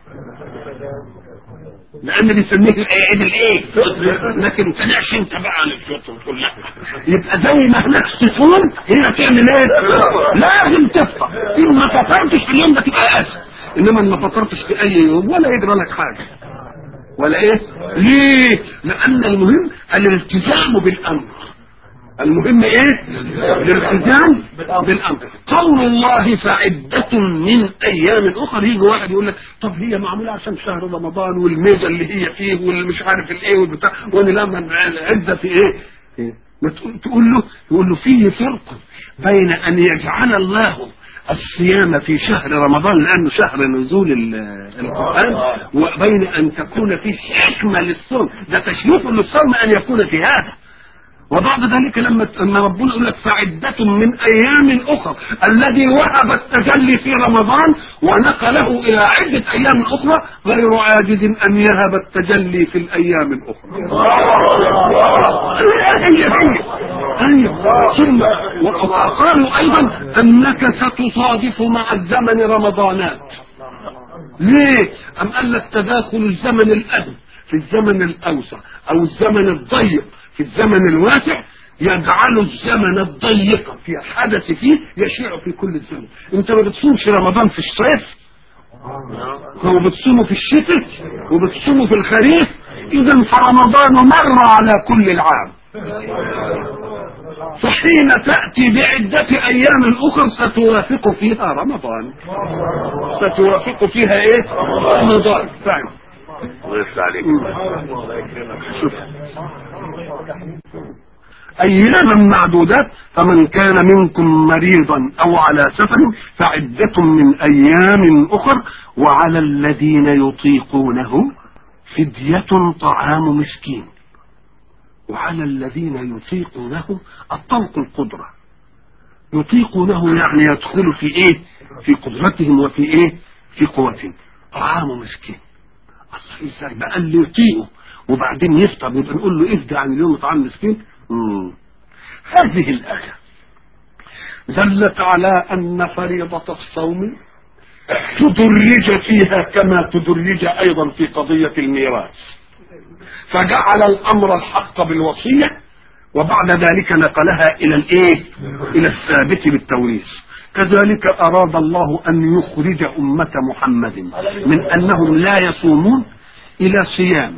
لان بيسميه عيد الايه، لكن تنعش انت بقى عن الفطر وتقول لا. يبقى زي ما هناك صفون هنا تعمل ايه؟ لازم تفطر. ان ما فطرتش في اليوم ده تبقى اسف، انما ما فطرتش في اي يوم ولا يجرى لك حاجه ولا ايه. ليه؟ لان المهم الالتزام بالامر، المهم ايه؟ الالتزام بالامر. قول الله فعدة من ايام اخرى، يجي واحد يقول لك طب هي معموله عشان شهر رمضان والميزه اللي هي فيه والمش عارف الايه والبتاع، وانا لما العده في ايه؟ تقول له يقول له فيه فرق بين ان يجعل الله الصيام في شهر رمضان لانه شهر نزول القرآن، وبين ان تكون فيه حكمة للصوم، ده تشريف للصوم ان يكون في هذا. وبعد ذلك لما لما ربنا يقول لك فعدة من ايام اخرى، الذي وهب التجلي في رمضان ونقله الى عدة ايام اخرى غير عاجز ان يهب التجلي في الايام الاخرى. ايوه. ثم وقالوا ايضا انك ستصادف مع الزمن رمضانات. ليه؟ ام قال لك تداخل الزمن الادنى في الزمن الاوسع او الزمن الضيق في الزمن الواسع يجعل الزمن الضيق في حدث فيه يشيع في كل الزمن. انت ما بتصومش رمضان في الصيف وبتصومه في الشتاء وبتصومه في الخريف، اذا فرمضان مر على كل العام، فحين تأتي بعدة ايام اخر ستوافق فيها رمضان، ستوافق فيها ايه؟ رمضان. فاهم؟
الله يفتح عليك.
شوف اياما معدودات، فمن كان منكم مريضا او على سفر فعدة من ايام اخر، وعلى الذين يطيقونه فدية طعام مسكين. وعلى الذين يطيقونه الطوق القدرة، يطيقونه يعني يدخل في ايه؟ في قدرتهم وفي ايه؟ في قوتهم. طعام مسكين ازاي بقى اللي يطيقه وبعدين يفطر يبقى نقول له افدى عن اليوم طعام مسكين؟ مم. هذه الآية دلت على أن فريضة الصوم تدرج فيها كما تدرج أيضا في قضية الميراث، فجعل الأمر الحق بالوصية وبعد ذلك نقلها إلى الإيه؟ إلى الثابت بالتوريث. كذلك أراد الله أن يخرج أمة محمد من أنهم لا يصومون إلى صيام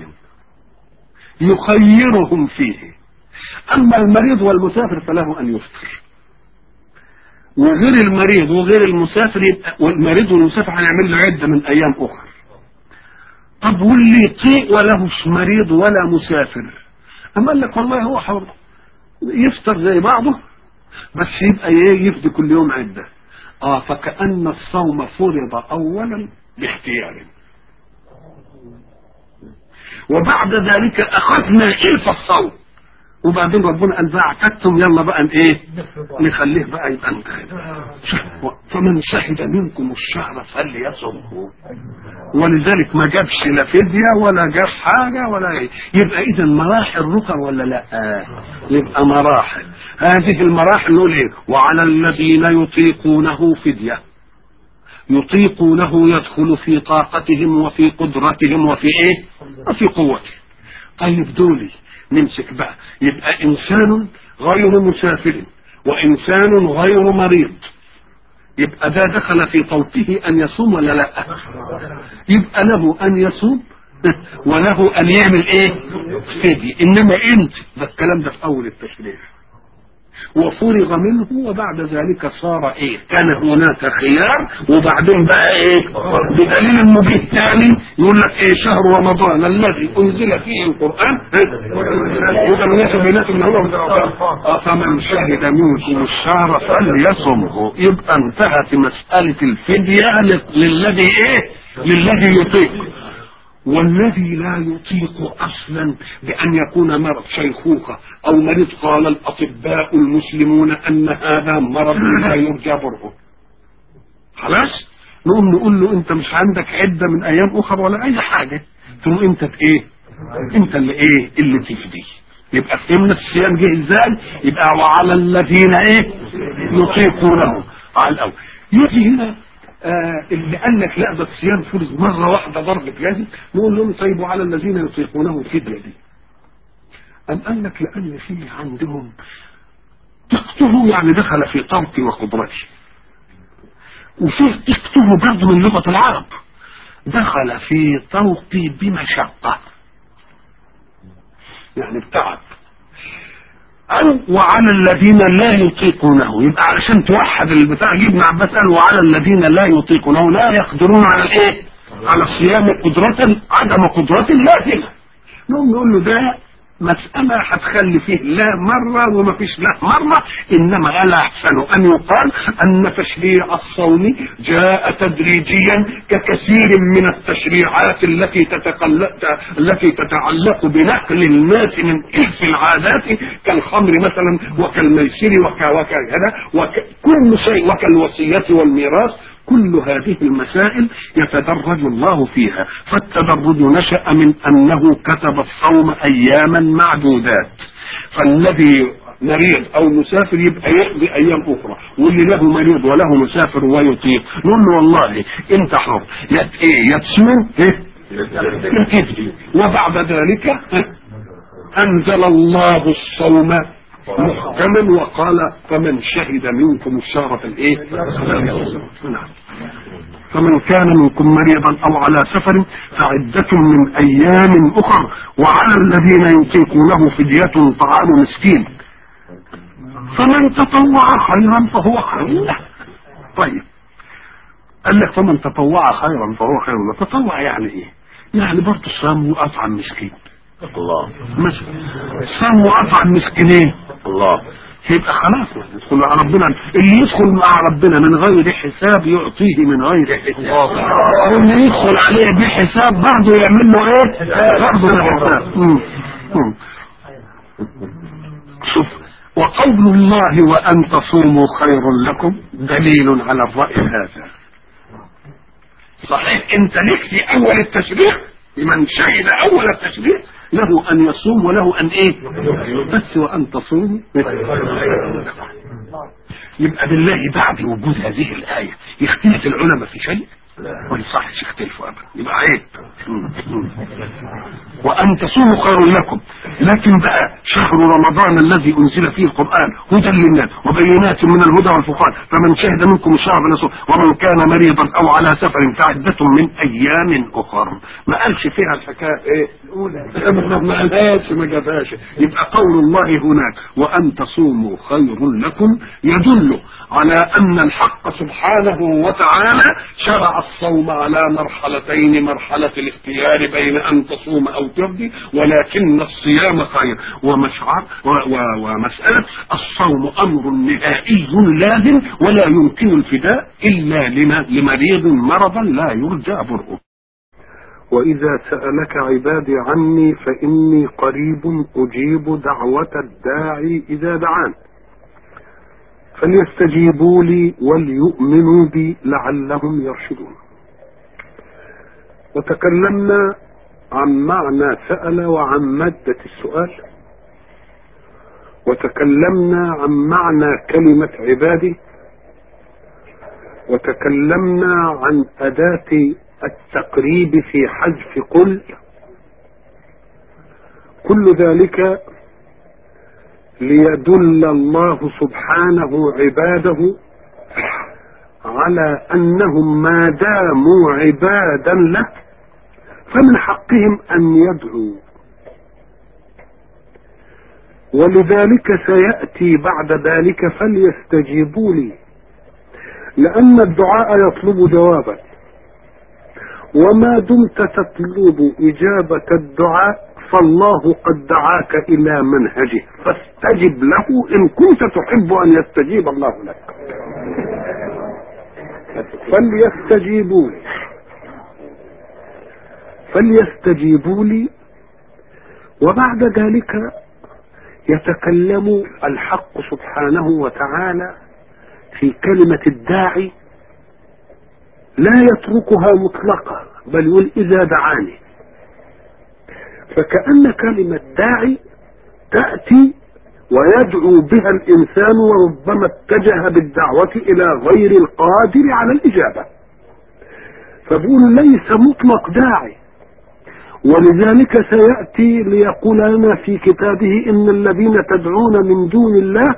يخيرهم فيه. أما المريض والمسافر فله أن يفطر، وغير المريض وغير المسافر يبقى والمريض والمسافر هنعمل له عدة من أيام أخرى. طب واللي يطيق ولهش مريض ولا مسافر، أما قال لك والله هو حر يفطر زي بعضه بس يبقى يفدي كل يوم عدة. آه فكأن الصوم فرض أولا باختيار، وبعد ذلك أخذنا إلف الصوم، وبعدين ربنا قال بقى اعتدتم يلا بقى ايه؟ نخليه بقى يبقى انتهى. فمن شهد منكم الشهر فليصمه. ولذلك ما جابش لا فدية ولا جاب حاجة ولا ايه. يبقى اذا مراحل ركر ولا لا؟ آه. يبقى مراحل، هذه المراحل نقول ايه؟ وعلى الذين يطيقونه فدية، يطيقونه يدخل في طاقتهم وفي قدرتهم وفي ايه؟ وفي قوتهم. طيب دولي نمسك بقى، يبقى انسان غير مسافر وانسان غير مريض، يبقى ده دخل في طوقه ان يصوم ولا لا؟ يبقى له ان يصوم وله ان يعمل ايه؟ فدية. انما انت ده الكلام ده في اول التشريع، وفرغ منه، وبعد ذلك صار ايه؟ كان هناك خيار، وبعدين بقى ايه؟ بدليل المجيء الثاني يقول لك ايه؟ شهر رمضان الذي انزل فيه القران هدى للناس وبينات من الهدى والفرقان فمن شهد منكم الشهر فليصمه. يبقى انتهت مساله الفديه للذي ايه؟ للذي يطيق. والذي لا يطيق اصلا بان يكون مرض شيخوخه او مريض، قال الاطباء المسلمون ان هذا مرض لا يرجى برؤه، خلاص نقوم نقول له انت مش عندك عده من ايام اخرى ولا اي حاجه، ثم انت ايه؟ انت اللي ايه؟ اللي تفدي. يبقى فهمنا الصيام جه ازاي؟ يبقى وعلى الذين ايه؟ يطيقونه على الاول. يجي هنا آه اللي قال لك لا ده الصيام فرض مره واحده ضرب جازم، نقول لهم طيب وعلى الذين يطيقونه فديه دي؟ أم قال لك لان في عندهم طاقته، يعني دخل في طاقتي وقدرتي، وفيه طاقته برضه من لغه العرب دخل في طاقتي بمشقه، يعني بتعب. أو وعلى الذين لا يطيقونه، يبقى علشان توحد البتاع ابن عباس قال وعلى الذين لا يطيقونه لا يقدرون على الايه؟ على الصيام قدرة عدم قدرة لازمة. نقوم نقول له ده مسألة هتخلي فيه لا مرة وما فيش لا مرة، إنما لا أحسن أن يقال أن تشريع الصوم جاء تدريجيا ككثير من التشريعات التي تتقلق التي تتعلق بنقل الناس من إلف العادات كالخمر مثلا وكالميسر وكذا وكل شيء وكالوصية والميراث. كل هذه المسائل يتدرج الله فيها، فالتدرج نشأ من أنه كتب الصوم أياما معدودات، فالذي مريض أو مسافر يبقى يقضي أيام أخرى، واللي له مريض وله مسافر ويطيق نقول له والله أنت حر يت إيه يتصوم إيه؟ وبعد ذلك أنزل الله الصوم محكما وقال فمن شهد منكم الشهر فالايه؟ نعم. فمن كان منكم مريضا او على سفر فعدة من ايام اخر وعلى الذين يطيقونه فدية طعام مسكين فمن تطوع خيرا فهو خير له. طيب قال لك فمن تطوع خيرا فهو خير له، تطوع يعني ايه؟ يعني برضه الصيام واطعم مسكين.
الله.
مش الصيام واطعم مسكينين.
الله.
يبقى خلاص يدخل على ربنا، اللي يدخل مع ربنا من غير حساب يعطيه من غير حساب، واللي يدخل عليه بحساب برضه يعمل له ايه؟ برضه بحساب. شوف وقول الله وان تصوموا خير لكم دليل على الرأي هذا. صحيح انت لك في اول التشريع لمن شهد اول التشريع له ان يصوم وله ان ايه؟ بس وان تصوم. يبقى بالله بعد وجود هذه الايه يختلف العلماء في شيء؟ ما يصحش يختلفوا ابدا، يبقى عيب. وان تصوموا خير لكم، لكن بقى شهر رمضان الذي انزل فيه القران هدى للناس وبينات من الهدى والفرقان فمن شهد منكم الشهر فليصوم ومن كان مريضا او على سفر فعدة من ايام اخر. ما قالش فيها الحكايه ايه؟ ما قالهاش ما جابهاش. يبقى قول الله هناك وان تصوموا خير لكم يدل على ان الحق سبحانه وتعالى شرع الصوم على مرحلتين، مرحلة الاختيار بين ان تصوم او تفدي، ولكن الصيام خير. ومشعر ومسألة الصوم امر نهائي لازم ولا يمكن الفداء الا لمريض مرضا لا يرجى برؤه.
وإذا سألك عبادي عني فإني قريب أجيب دعوة الداعي إذا دعان فليستجيبوا لي وليؤمنوا بي لعلهم يرشدون. وتكلمنا عن معنى سأل وعن مادة السؤال، وتكلمنا عن معنى كلمة عبادي، وتكلمنا عن أداة التقريب في حذف قل. كل ذلك ليدل الله سبحانه عباده على أنهم ما داموا عبادا له فمن حقهم أن يدعوا.
ولذلك سيأتي بعد ذلك فليستجيبوا لي، لأن الدعاء يطلب جوابا، وما دمت تطلب إجابة الدعاء فالله قد دعاك إلى منهجه، فاستجب له إن كنت تحب أن يستجيب الله لك. فليستجيبوا لي فليستجيبوا لي وبعد ذلك يتكلم الحق سبحانه وتعالى في كلمة الداعي، لا يتركها مطلقة بل يقول إذا دعاني، فكأن كلمة داعي تأتي ويدعو بها الإنسان وربما اتجه بالدعوة إلى غير القادر على الإجابة، فبقول ليس مطلق داعي. ولذلك سيأتي ليقول لنا في كتابه إن الذين تدعون من دون الله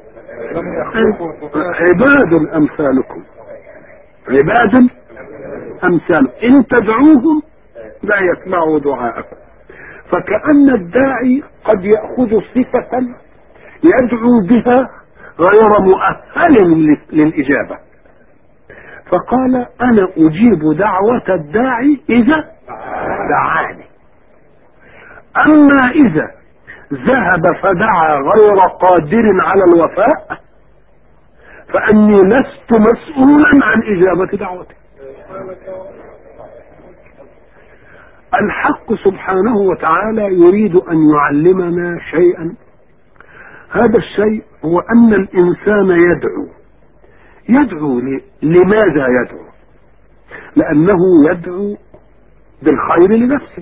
عباد أمثالكم عباد أمثال إن تدعوهم لا يسمعوا دعاءكم. فكأن الداعي قد يأخذ صفة يدعو بها غير مؤهل للإجابة، فقال أنا أجيب دعوة الداعي إذا دعاني. أما إذا ذهب فدعا غير قادر على الوفاء فأني لست مسؤولا عن إجابة دعوته. الحق سبحانه وتعالى يريد أن يعلمنا شيئا، هذا الشيء هو أن الإنسان يدعو يدعو لماذا يدعو؟ لأنه يدعو بالخير لنفسه.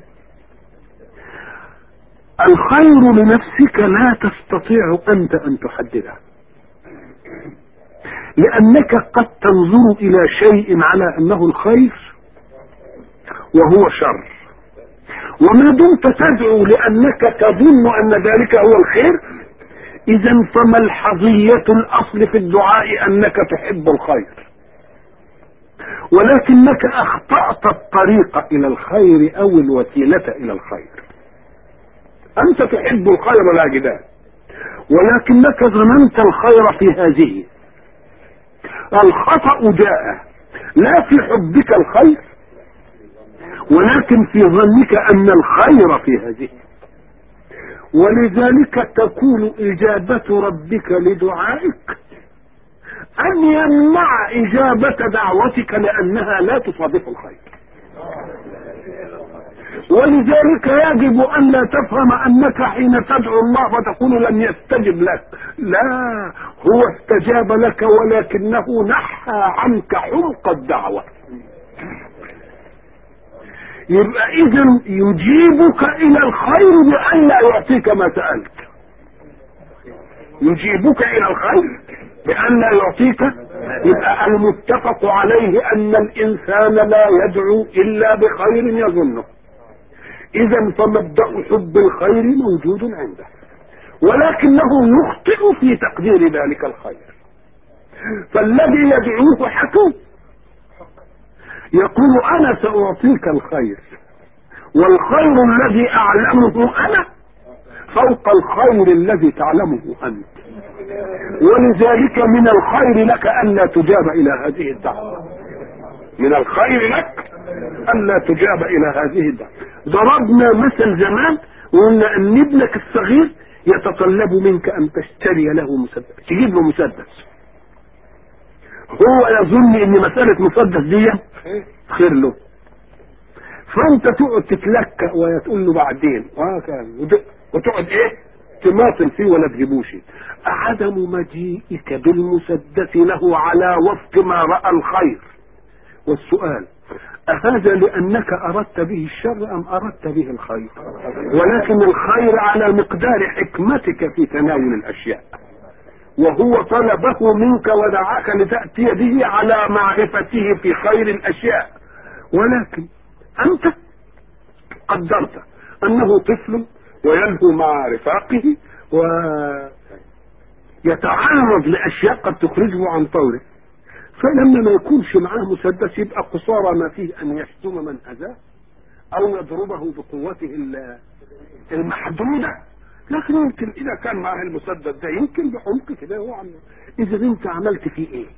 الخير لنفسك لا تستطيع أنت أن تحدده، لأنك قد تنظر إلى شيء على أنه الخير وهو شر، وما دمت تدعو لأنك تظن أن ذلك هو الخير، إذا فملحظية الأصل في الدعاء أنك تحب الخير، ولكنك أخطأت الطريق إلى الخير أو الوسيلة إلى الخير. أنت تحب الخير لا جدال، ولكنك ظننت الخير في هذه. الخطأ جاء لا في حبك الخير ولكن في ظنك أن الخير في هذه، ولذلك تكون إجابة ربك لدعائك أن يمنع إجابة دعوتك لأنها لا تصادف الخير. ولذلك يجب أن لا تفهم أنك حين تدعو الله فتقول لن يستجب لك، لا، هو استجاب لك ولكنه نحى عنك حمق الدعوة. يبقى إذن يجيبك إلى الخير بأن لا يعطيك ما سألت، يجيبك إلى الخير بأن لا يعطيك. يبقى المتفق عليه أن الإنسان لا يدعو إلا بخير يظنه، إذا فمبدأ حب الخير موجود عنده، ولكنه يخطئ في تقدير ذلك الخير. فالذي يدعوه حكم يقول أنا سأعطيك الخير، والخير الذي أعلمه أنا فوق الخير الذي تعلمه أنت، ولذلك من الخير لك أن لا تجاب إلى هذه الدعوة، من الخير لك أن لا تجاب إلى هذه الدعوة. ضربنا مثل زمان وقلنا أن ابنك الصغير يتطلب منك أن تشتري له مسدس، تجيب له مسدس، هو يظن ان مسألة مسدس دي خير له، فانت تقعد تتلكأ وتقول له بعدين وتقعد ايه تماطل فيه ولا تجيبوش. عدم مجيئك بالمسدس له على وفق ما رأى الخير. والسؤال أهذا لأنك أردت به الشر أم أردت به الخير؟ ولكن الخير على مقدار حكمتك في تناول الأشياء، وهو طلبه منك ودعاك لتأتي به على معرفته في خير الأشياء، ولكن أنت قدرت أنه طفل ويلهو مع رفاقه ويتعرض لأشياء قد تخرجه عن طوره، فلما ما يكونش معاه مسدس يبقى قصارى ما فيه أن يشتم من أذاه أو يضربه بقوته المحدودة، لكن يمكن اذا كان معاه المسدس ده يمكن بعمق كده هو عم. اذا انت عملت فيه ايه؟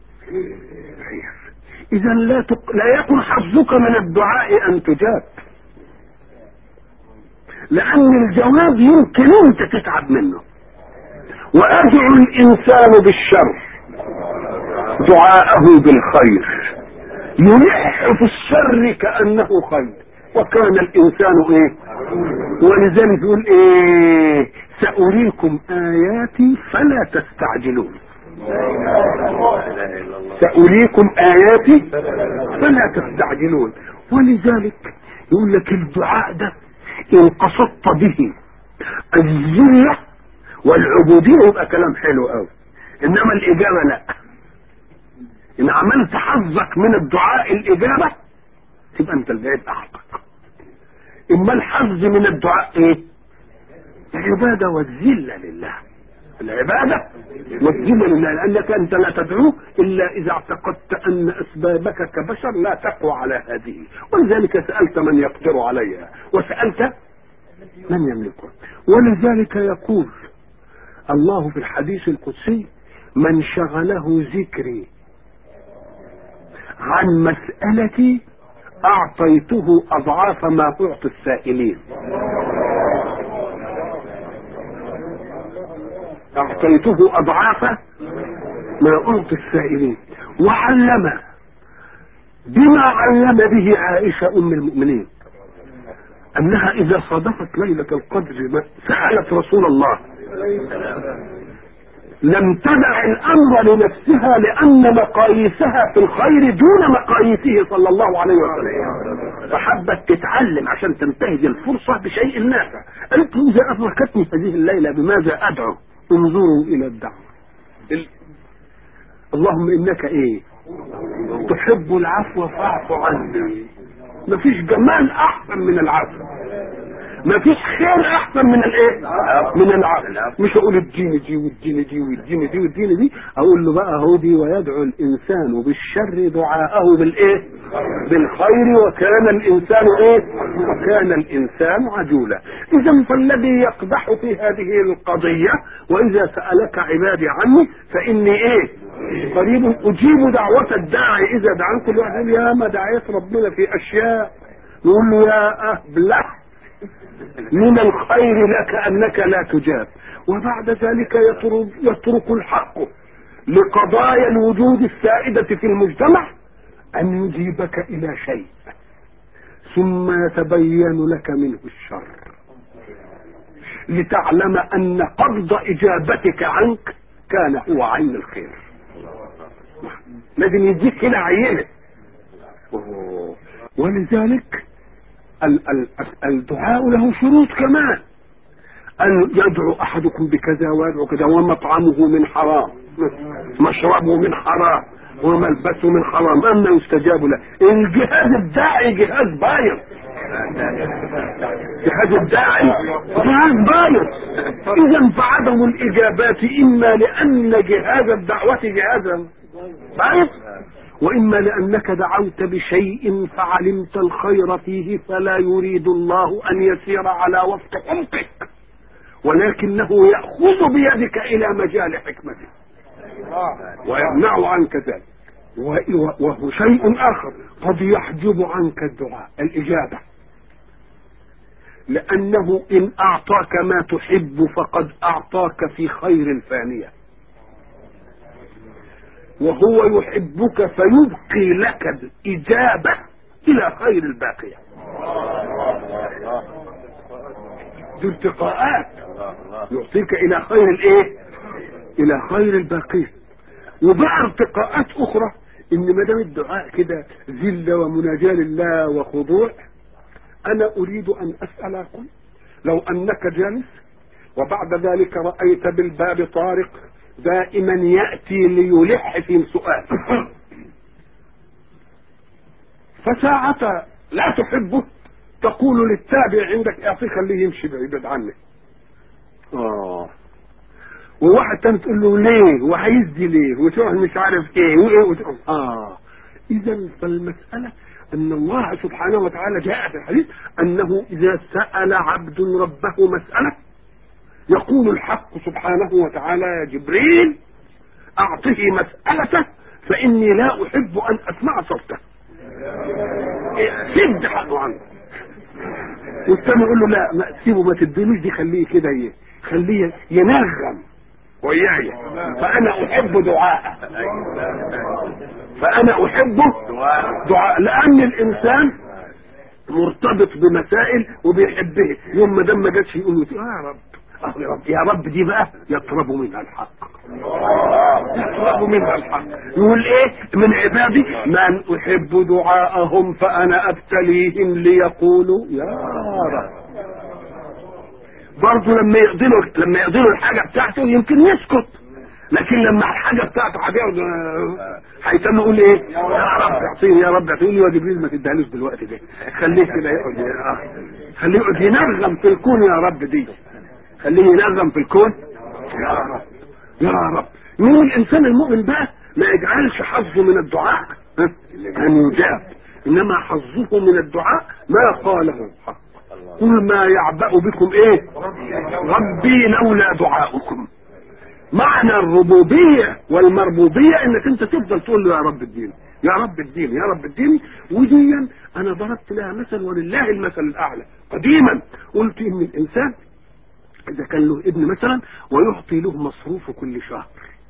اذا لا تق... لا يكن حظك من الدعاء ان تجاب، لان الجواب يمكن انت تتعب منه. وادعو الانسان بالشر دعاءه بالخير، يلح في الشر كانه خير، وكان الانسان ايه؟ ولذلك يقول ايه؟ سأريكم آياتي فلا تستعجلون. سأريكم آياتي فلا تستعجلون. ولذلك يقول لك الدعاء ده إن قصدت به الذلة والعبودية يبقى كلام حلو قوي، إنما الإجابة لا. إن عملت حظك من الدعاء الإجابة تبقى أنت البعيد أحقق. إما الحظ من الدعاء إيه؟ العبادة والذلة لله، العبادة والذلة لله، لأنك أنت لا تدعو إلا إذا اعتقدت أن أسبابك كبشر لا تقوى على هذه، ولذلك سألت من يقدر عليها وسألت من يملكها. ولذلك يقول الله في الحديث القدسي: من شغله ذكري عن مسألتي أعطيته أضعاف ما أعطي السائلين. أعطيته أضعاف ما أعطي السائلين. وعلم بما علم به عائشة أم المؤمنين أنها إذا صادفت ليلة القدر سألت رسول الله، لم تدع الأمر لنفسها لأن مقاييسها في الخير دون مقاييسه صلى الله عليه وسلم، فحبت تتعلم عشان تنتهز الفرصة بشيء نافع. قالت: إذا أدركتني هذه الليلة بماذا أدعو؟ انظروا إلى الدعوة. اللهم إنك إيه؟ تحب العفو فاعف عني. مفيش جمال أحسن من العفو، مفيش خير أحسن من الإيه؟ من العفو. مش أقول الدين دي والدين دي والدين دي والدين دي، أقول له بقى هو دي: ويدعو الإنسان بالشر دعاءه بالإيه؟ بالخير، وكان الإنسان إيه؟ وكان الإنسان عجولا. إذا فالذي يقدح في هذه القضية: وإذا سألك عبادي عني فإني إيه؟ قريب أجيب دعوة الداعي إذا دعان. كل واحد يقول: يا ما دعيت ربنا في أشياء، نقول له: يا أهبله من الخير لك أنك لا تجاب. وبعد ذلك يترك, يترك الحق لقضايا الوجود السائدة في المجتمع أن يجيبك إلى شيء ثم يتبين لك منه الشر، لتعلم أن قبض إجابتك عنك كان هو عين الخير. لازم يديك هنا عينه. ولذلك الدعاء له شروط كمان. أن يدعو أحدكم بكذا ويدعو كذا، ومطعمه من حرام، مشربه من حرام، وملبسه من حرام، أما يستجاب له. الجهاز الداعي جهاز بايظ، جهاز الداعي جهاز بايظ. إذا فعدم الإجابات إما لأن جهاز الدعوة جهاز بايظ، وإما لأنك دعوت بشيء فعلمت الخير فيه فلا يريد الله أن يسير على وفق عمقك، ولكنه يأخذ بيدك إلى مجال حكمته ويمنع عنك ذلك. وهو شيء آخر قد يحجب عنك الدعاء الإجابة، لأنه إن أعطاك ما تحب فقد أعطاك في خير الفانية، وهو يحبك فيبقي لك الإجابة إلى خير الباقية. دي ارتقاءات يعطيك إلى خير الإيه؟ إلى خير الباقية. وبقى ارتقاءات أخرى إن ما دام الدعاء كده ذلة ومناجاة لله وخضوع، أنا أريد أن أسألكم: لو أنك جالس وبعد ذلك رأيت بالباب طارق دائما يأتي ليلح في سؤال، فساعة لا تحبه تقول للتابع عندك: يا أخي خليه يمشي بعيد عنك. آه وواحد تاني تقول له: ليه؟ وهيزدي ليه؟ وتروح مش عارف ايه وايه وتروح. اه اذا فالمسألة ان الله سبحانه وتعالى جاء في الحديث انه اذا سأل عبد ربه مسألة يقول الحق سبحانه وتعالى يا جبريل اعطه مسألته فاني لا احب ان اسمع صوته. سد حقه عنه. والثاني يقول له لا ما سيبه ما تدينوش دي، خليه كده ايه خليه ينغم وياي فانا احب دعاءه. فانا احبه دعاء لان الانسان مرتبط بمسائل وبيحبه. يوم ما دام ما جاتش يقول له يا رب اه يا رب يا رب دي بقى يطلب منها الحق. يطلب منها الحق. يقول ايه من عبادي من احب دعاءهم فانا ابتليهم ليقولوا يا رب. برضه لما يقدروا لما يقدروا الحاجه بتاعته يمكن يسكت، لكن لما الحاجه بتاعته هتقعد هيتم يقول ايه يا رب اعطيني يا رب اعطيني. يا جبريل ما تديهالوش دلوقتي ده، خليه كده يقعد خليه يقعد ينغم في الكون يا رب دي، خليه ينغم في الكون يا رب يا رب. مين الانسان المؤمن بقى ما يجعلش حظه من الدعاء ان يجاب، انما حظه من الدعاء ما قاله الحق قل ما يعبأ بكم ايه ربي لولا دعاؤكم. معنى الربوبية والمربوبية انك انت تفضل تقول له يا رب الدين يا رب الدين يا رب الدين. وديا انا ضربت لها مثل ولله المثل الاعلى. قديما قلت ان الانسان اذا كان له ابن مثلا ويعطي له مصروف كل شهر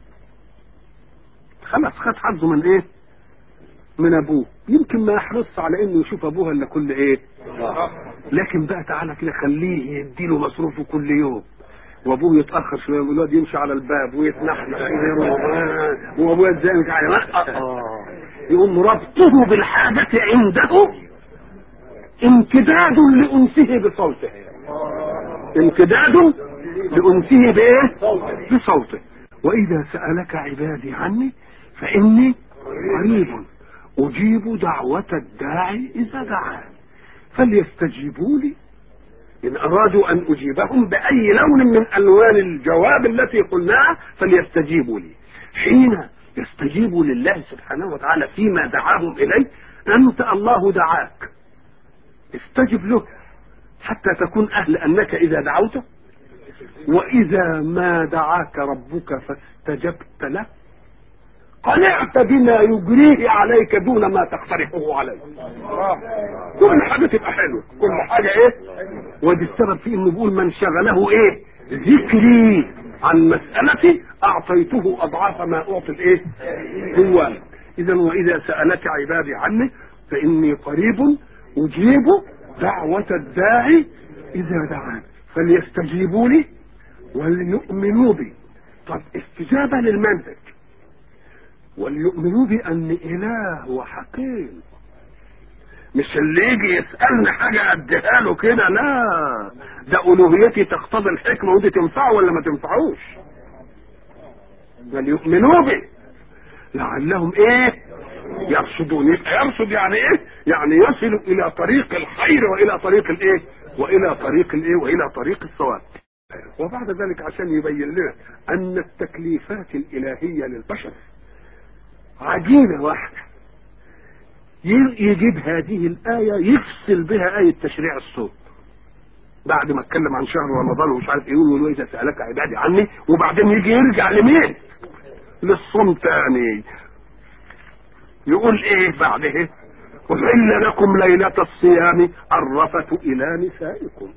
خلاص خد حظه من ايه من ابوه، يمكن ما يحرص على انه يشوف ابوها الا كل ايه. لكن بقى تعالى كده خليه يديله مصروفه كل يوم وابوه يتاخر شويه والواد يمشي على الباب ويتنحنح وابوه ازاي مش عارف يقوم ربطه بالحاجه عنده امتداد لانسه بصوته. امتداد لانسه بايه بصوته. واذا سالك عبادي عني فاني قريب اجيب دعوه الداعي اذا دعاني فليستجيبوا لي إن أرادوا أن أجيبهم بأي لون من ألوان الجواب التي قلناها فليستجيبوا لي. حين يستجيبوا لله سبحانه وتعالى فيما دعاهم إليه أنت الله دعاك استجب له حتى تكون أهل أنك إذا دعوته وإذا ما دعاك ربك فاستجبت له قنعت بما يجريه عليك دون ما تقترحه عليه. كل حاجة تبقى حلوة كل حاجة ايه. ودي السبب في انه بيقول من شغله ايه ذكري عن مسألتي اعطيته اضعاف ما اعطي الايه هو. اذا واذا سألك عبادي عني فاني قريب اجيب دعوة الداعي اذا دعاني فليستجيبوا لي وليؤمنوا بي. طب استجابة للمنهج وليؤمنوا بأن إله وحكيم، مش اللي يجي يسألني حاجة أديها له كده، لا ده ألوهيتي تقتضي الحكمة ودي تنفعه ولا ما تنفعوش. وليؤمنوا بي لعلهم إيه يرشدون. يرشد يعني إيه يعني يصل إلى طريق الخير وإلى طريق الإيه وإلى طريق الإيه وإلى طريق الصواب. وبعد ذلك عشان يبين لنا أن التكليفات الإلهية للبشر عجينة واحدة يجيب هذه الآية يفصل بها آية تشريع الصوم بعد ما اتكلم عن شهر رمضان ومش عارف ايه يقول إذا سألك عبادي عني وبعدين يجي يرجع لمين للصوم تاني يقول ايه بعده وحل لكم ليلة الصيام الرفث إلى نسائكم.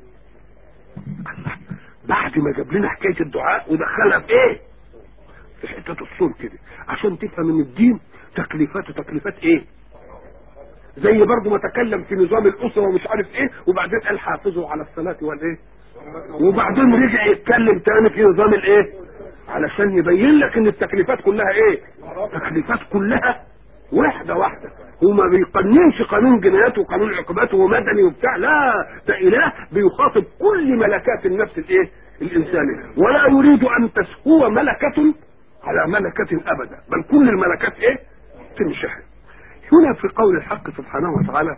بعد ما جاب لنا حكاية الدعاء ودخلها في ايه في حتة الصوم كده عشان تفهم ان الدين تكليفاته تكليفات ايه. زي برضو ما تكلم في نظام الاسرة ومش عارف ايه وبعدين قال حافظوا على الصلاة والايه وبعدين رجع يتكلم تاني في نظام الايه علشان يبين لك ان التكليفات كلها ايه تكليفات كلها واحدة واحدة. وما بيقننش قانون جنايات وقانون عقوبات ومدني وبتاع، لا ده اله بيخاطب كل ملكات النفس الايه الانسانية ولا يريد ان تسهو ملكة على ملكة ابدا بل كل الملكات ايه تنشحن. هنا في قول الحق سبحانه وتعالى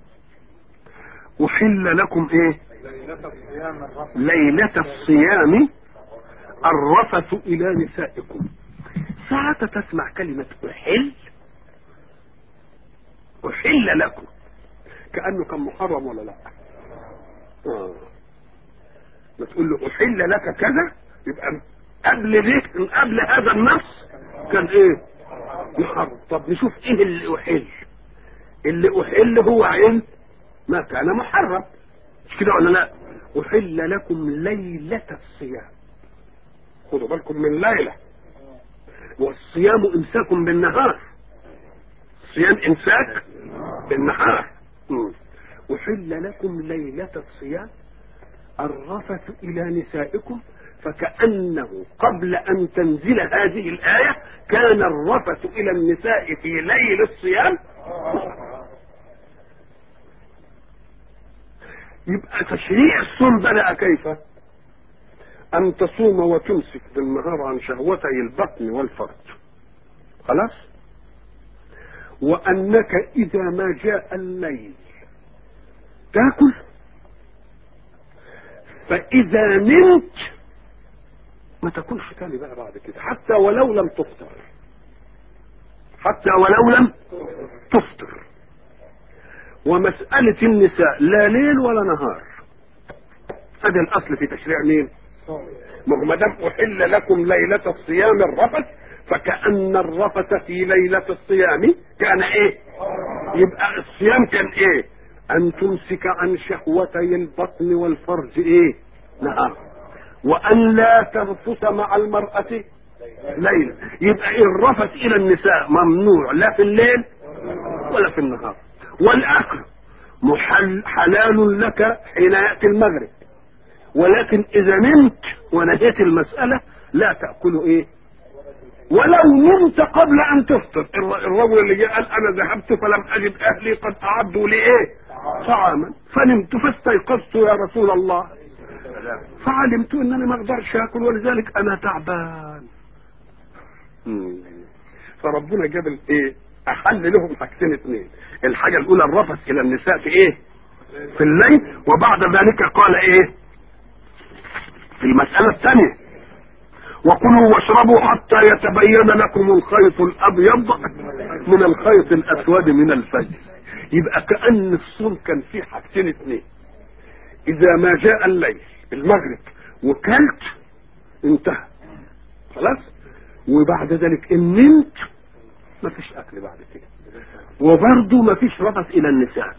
أحل لكم ايه ليلة الصيام الرفث الى نسائكم. ساعة تسمع كلمة أحل أحل لكم كأنه كان محرم ولا لا. آه. ما تقول له احل لك كذا، يبقى قبل دي قبل هذا النص كان ايه؟ محرم. طب نشوف ايه اللي احل. اللي احل هو عين ما كان محرم، مش كده ولا لا؟ احل لكم ليلة الصيام، خدوا بالكم من ليلة، والصيام امساك بالنهار، الصيام امساك بالنهار. احل لكم ليلة الصيام الرفث الى نسائكم، فكأنه قبل ان تنزل هذه الآية كان الرفث الى النساء في ليل الصيام. يبقى تشريع الصوم بدأ كيف؟ ان تصوم وتمسك بالنهار عن شهوتي البطن والفرج، خلاص؟ وانك اذا ما جاء الليل تاكل، فاذا نمت ما تاكلش تاني بقى بعد كده، حتى ولو لم تفطر، حتى ولو لم تفطر. ومسألة النساء لا ليل ولا نهار، هذا الاصل في تشريع مين؟ ما دام احل لكم ليلة الصيام الرفث، فكأن الرفث في ليلة الصيام كان ايه؟ يبقى الصيام كان ايه؟ ان تمسك عن شهوتي البطن والفرج ايه؟ نهار، وان لا ترفث مع المرأة ليلا. يبقى إيه الرفث الى النساء ممنوع لا في الليل ولا في النهار. والاكل محل حلال لك حين يأتي المغرب، ولكن اذا نمت ونهيت المسألة لا تأكل ايه؟ ولو نمت قبل ان تفطر. الرجل اللي جاء قال انا ذهبت فلم اجد اهلي قد اعدوا لي ايه؟ طعاما، فنمت فاستيقظت يا رسول الله فعلمت انني ما اقدرش اكل ولذلك انا تعبان. فربنا جاب الايه؟ احل لهم حاجتين اثنين. الحاجه الاولى الرفث الى النساء في ايه؟ في الليل، وبعد ذلك قال ايه في المساله الثانيه؟ وكلوا واشربوا حتى يتبين لكم الخيط الابيض من الخيط الاسود من الفجر. يبقى كأن الصوم كان فيه حاجتين اثنين، اذا ما جاء الليل المغرب وكلت انتهى خلاص، وبعد ذلك ان نمت ما فيش اكل بعد كده، وبرضه ما فيش رفث الى النساء.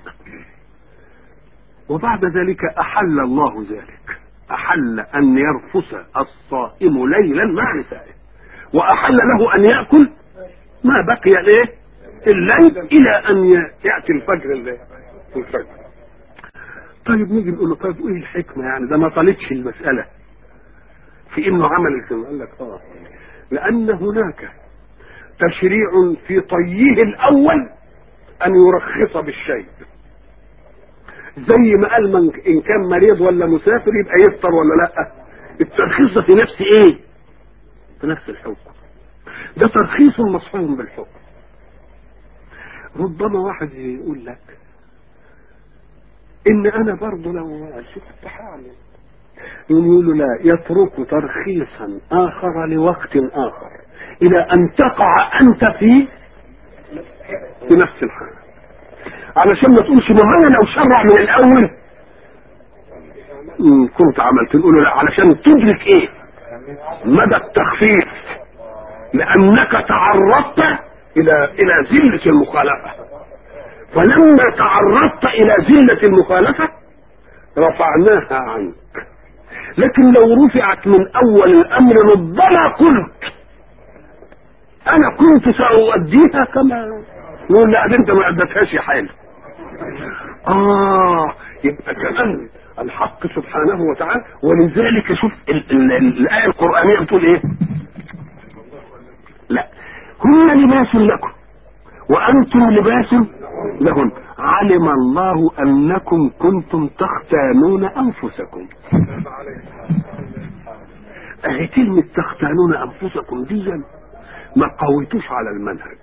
وبعد ذلك احل الله ذلك، احل ان يرفث الصائم ليلا مع نسائه، واحل له ان ياكل ما بقي الايه الليل الى ان ياتي الفجر الليل الفجر. طيب نيجي نقول له طيب ايه الحكمه يعني؟ ده ما طالتش المساله في انه عمل الكلام. قال لك اه لان هناك تشريع في طيه الاول ان يرخص بالشيء، زي ما قال من ان كان مريض ولا مسافر يبقى يفطر ولا لا. الترخيص ده في نفس ايه؟ في نفس الحكم. ده ترخيص مصحوب بالحكم. ربما واحد يقول لك ان انا برضه لو شفت حالي، يقول له لا، يترك ترخيصا اخر لوقت اخر الى ان تقع انت في في نفس الحال، علشان ما تقولش ما انا لو شرع من الاول كنت عملت. نقول له لا، علشان تدرك ايه مدى التخفيف، لانك تعرضت الى الى ذله المخالفه، فلما تعرضت الى ذله المخالفه رفعناها عنك. لكن لو رفعت من اول الامر ربما قلت انا كنت ساؤديها كما نقول لا، انت ما ادتهاش يا حال. اه يبقى كمان الحق سبحانه وتعالى. ولذلك شوف الايه القرانيه بتقول ايه؟ لا، هن لباس لكم وانتم لباس لهن، علم الله انكم كنتم تختانون انفسكم. اهي كلمه تختانون انفسكم دي ما قويتوش على المنهج.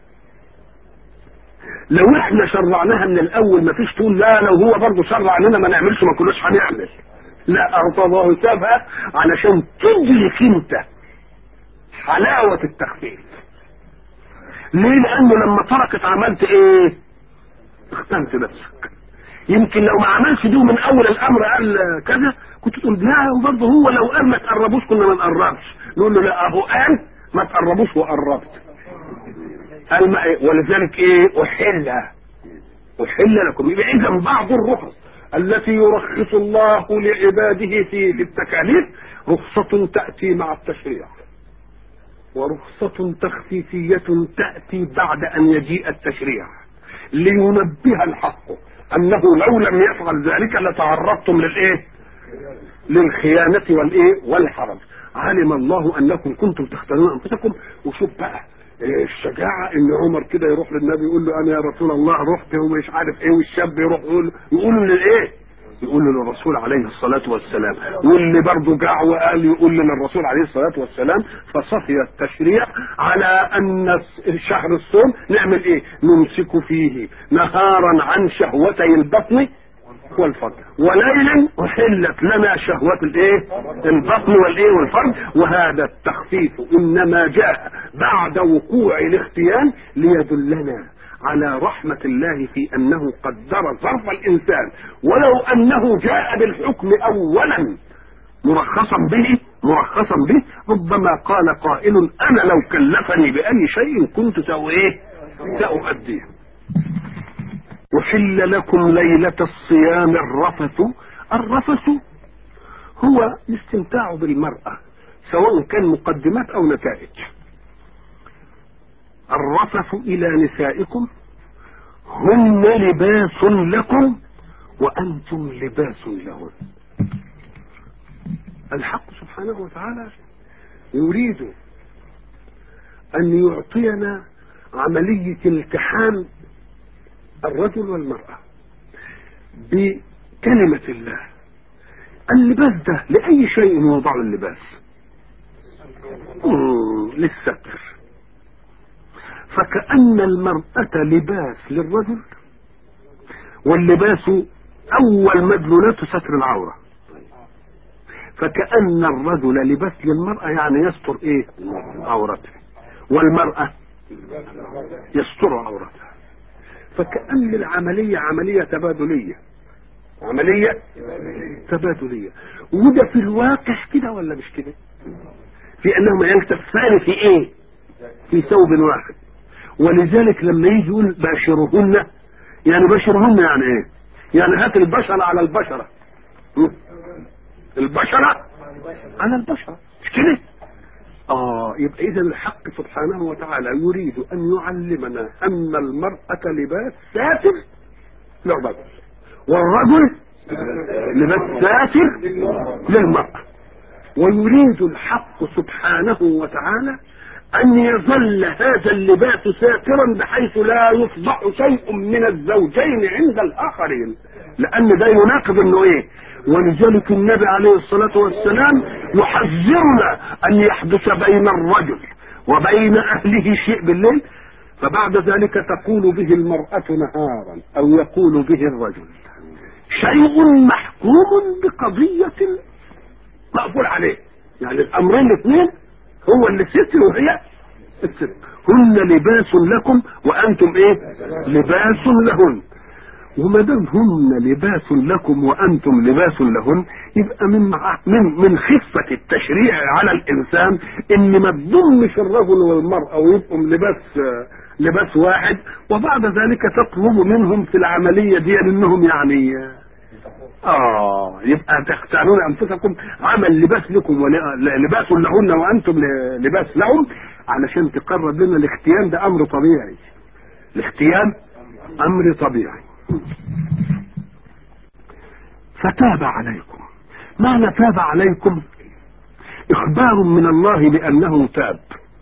لو احنا شرعناها من الاول ما فيش تقول لا لو هو برضه شرع لنا ما نعملش ما كناش هنعمل. لا، ارتضاه سابها علشان تدرك انت حلاوه التخفيف. ليه؟ لانه لما تركت عملت ايه؟ اختنت نفسك. يمكن لو ما عملش دي من اول الامر قال كذا كنت تقول لا، برضه هو لو قال ما تقربوش كنا ما نقربش، نقول له لا اهو قال ما تقربوش وقربت. قال ما إيه؟ ولذلك ايه احل احل لكم. يبقى اذا بعض الرخص التي يرخص الله لعباده في التكاليف رخصة تأتي مع التشريع، ورخصة تخفيفية تأتي بعد أن يجيء التشريع، لينبه الحق أنه لو لم يفعل ذلك لتعرضتم للإيه؟ للخيانة والإيه؟ والحرج. علم الله أنكم كنتم تختارون أنفسكم. وشوف بقى الشجاعة ان عمر كده يروح للنبي يقول له انا يا رسول الله رحت ومش عارف ايه، والشاب يروح يقول يقولوا للايه؟ يقولوا للرسول عليه الصلاة والسلام. واللي برضه جاع وقال يقول للرسول عليه الصلاة والسلام. فصفي التشريع على ان شهر الصوم نعمل ايه؟ نمسك فيه نهارا عن شهوتي البطن والفرج، وليلا احلت لنا شهوة الايه؟ البطن والايه؟ والفرج. وهذا التخفيف انما جاء بعد وقوع الاختيان ليدلنا على رحمة الله في انه قدر ظرف الانسان، ولو انه جاء بالحكم اولا مرخصا به مرخصا به ربما قال قائل انا لو كلفني باي شيء كنت سايه ساؤديه. أحل لكم ليلة الصيام الرفث. الرفث هو الاستمتاع بالمرأة سواء كان مقدمات أو نتائج. الرفث إلى نسائكم هن لباس لكم وأنتم لباس لهن. الحق سبحانه وتعالى يريد أن يعطينا عملية التحام الرجل والمرأة بكلمة الله. اللباس ده لأي شيء يوضع اللباس؟ للستر. فكأن المرأة لباس للرجل، واللباس أول مدلولته ستر العورة. فكأن الرجل لباس للمرأة يعني يستر ايه؟ عورته، والمرأة يستر عورتها. فكأن العملية عملية تبادلية، عملية تبادلية. وده في الواقع كده ولا مش كده؟ في انهما يلتفان في ايه؟ في ثوب واحد. ولذلك لما يجي يقول باشرهن، يعني باشرهن يعني ايه؟ يعني هات البشرة على البشرة، البشرة على البشرة، مش كده؟ اه يبقى اذا الحق سبحانه وتعالى يريد ان يعلمنا ان المرأة لباس ساتر للرجل، والرجل لباس ساتر للمرأة. ويريد الحق سبحانه وتعالى ان يظل هذا اللباس ساترا بحيث لا يفضح شيء من الزوجين عند الاخرين، لان ده يناقض انه ايه. ولذلك النبي عليه الصلاة والسلام يحذرنا ان يحدث بين الرجل وبين اهله شيء بالليل فبعد ذلك تقول به المرأة نهارا او يقول به الرجل شيء محكوم بقضية مقبول عليه. يعني الامرين الاثنين هو اللي ستر وهي الستر. هن لباس لكم وانتم ايه؟ لباس لهن. وما دام هن لباس لكم وانتم لباس لهن يبقى من من من خفه التشريع على الانسان ان ما تضمش الرجل والمراه ويبقوا لباس لباس واحد، وبعد ذلك تطلب منهم في العمليه دي انهم يعني اه يبقى تختارون انفسكم عمل لباس لكم ولباس لهن وانتم لباس لهم، علشان تقرب لنا الاختيان. ده امر طبيعي، الاختيان امر طبيعي. فتاب عليكم. معنى تاب عليكم اخبار من الله بانه تاب.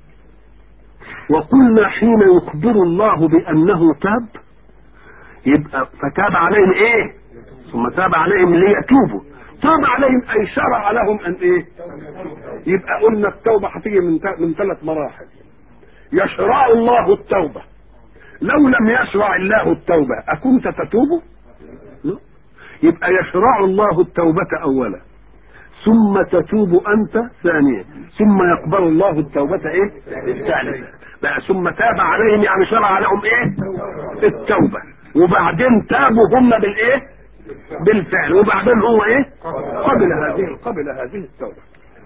وقلنا حين يخبر الله بانه تاب يبقى فتاب عليهم ايه؟ ثم تاب عليهم ليتوبوا. تاب عليهم اي شرع لهم ان ايه؟ يبقى قلنا التوبه هتيجي من من ثلاث مراحل. يشرع الله التوبه. لو لم يشرع الله التوبه اكنت تتوب؟ لا. يبقى يشرع الله التوبه اولا ثم تتوب انت ثانيا ثم يقبل الله التوبه ايه؟ الثالثه. بقى ثم تاب عليهم يعني شرع لهم ايه؟ التوبه. وبعدين تابوا هم بالايه؟ بالفعل، وبعدين هو ايه قبل هذه قبل هذه التوبة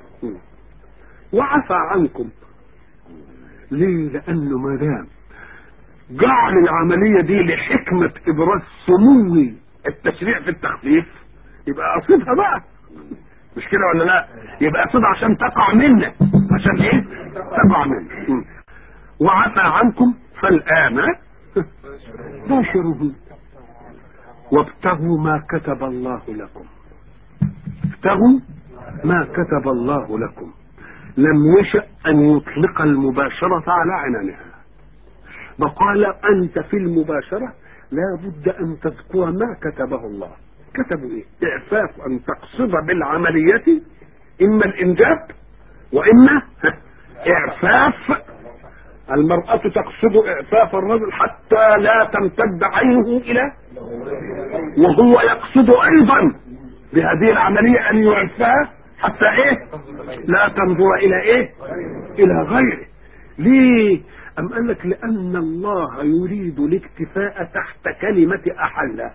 وعفى عنكم. ليه؟ لانه ما دام جعل العملية دي لحكمة ابراز سمو التشريع في التخفيف يبقى قصدها بقى، مش كده ولا لا؟ يبقى قصدها عشان تقع منه، عشان ايه تقع منه. وعفى عنكم فالآن باشروه وابتغوا ما كتب الله لكم. ابتغوا ما كتب الله لكم، لم يشأ أن يطلق المباشرة على عنانها، وقال أنت في المباشرة لا بد أن تذكر ما كتبه الله. كتبوا إيه؟ إعفاف، أن تقصد بالعملية إما الإنجاب وإما إعفاف. المرأة تقصد إعفاف الرجل حتى لا تمتد عينه إلى، وهو يقصد أيضا بهذه العملية أن يعفاه حتى إيه لا تنظر إلى إيه إلى غيره. ليه؟ أم قال لك لأن الله يريد الاكتفاء تحت كلمة أحل.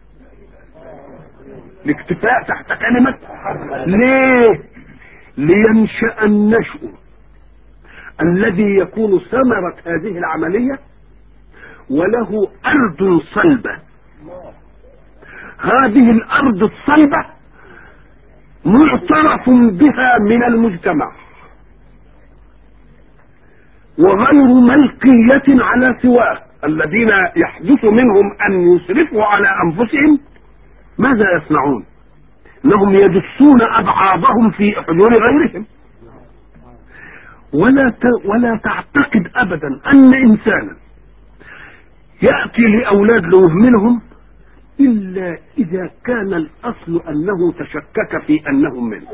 الاكتفاء تحت كلمة ليه؟ لينشأ النشء الذي يكون ثمرة هذه العملية وله أرض صلبة. هذه الأرض الصلبة معترف بها من المجتمع وغير ملقية على سواه. الذين يحدث منهم أن يسرفوا على أنفسهم ماذا يصنعون؟ انهم يدسون أبعاضهم في حجور غيرهم. ولا ولا تعتقد أبدا أن إنسانا يأتي لأولاد ليهملهم إلا إذا كان الأصل أنه تشكك في أنهم منه.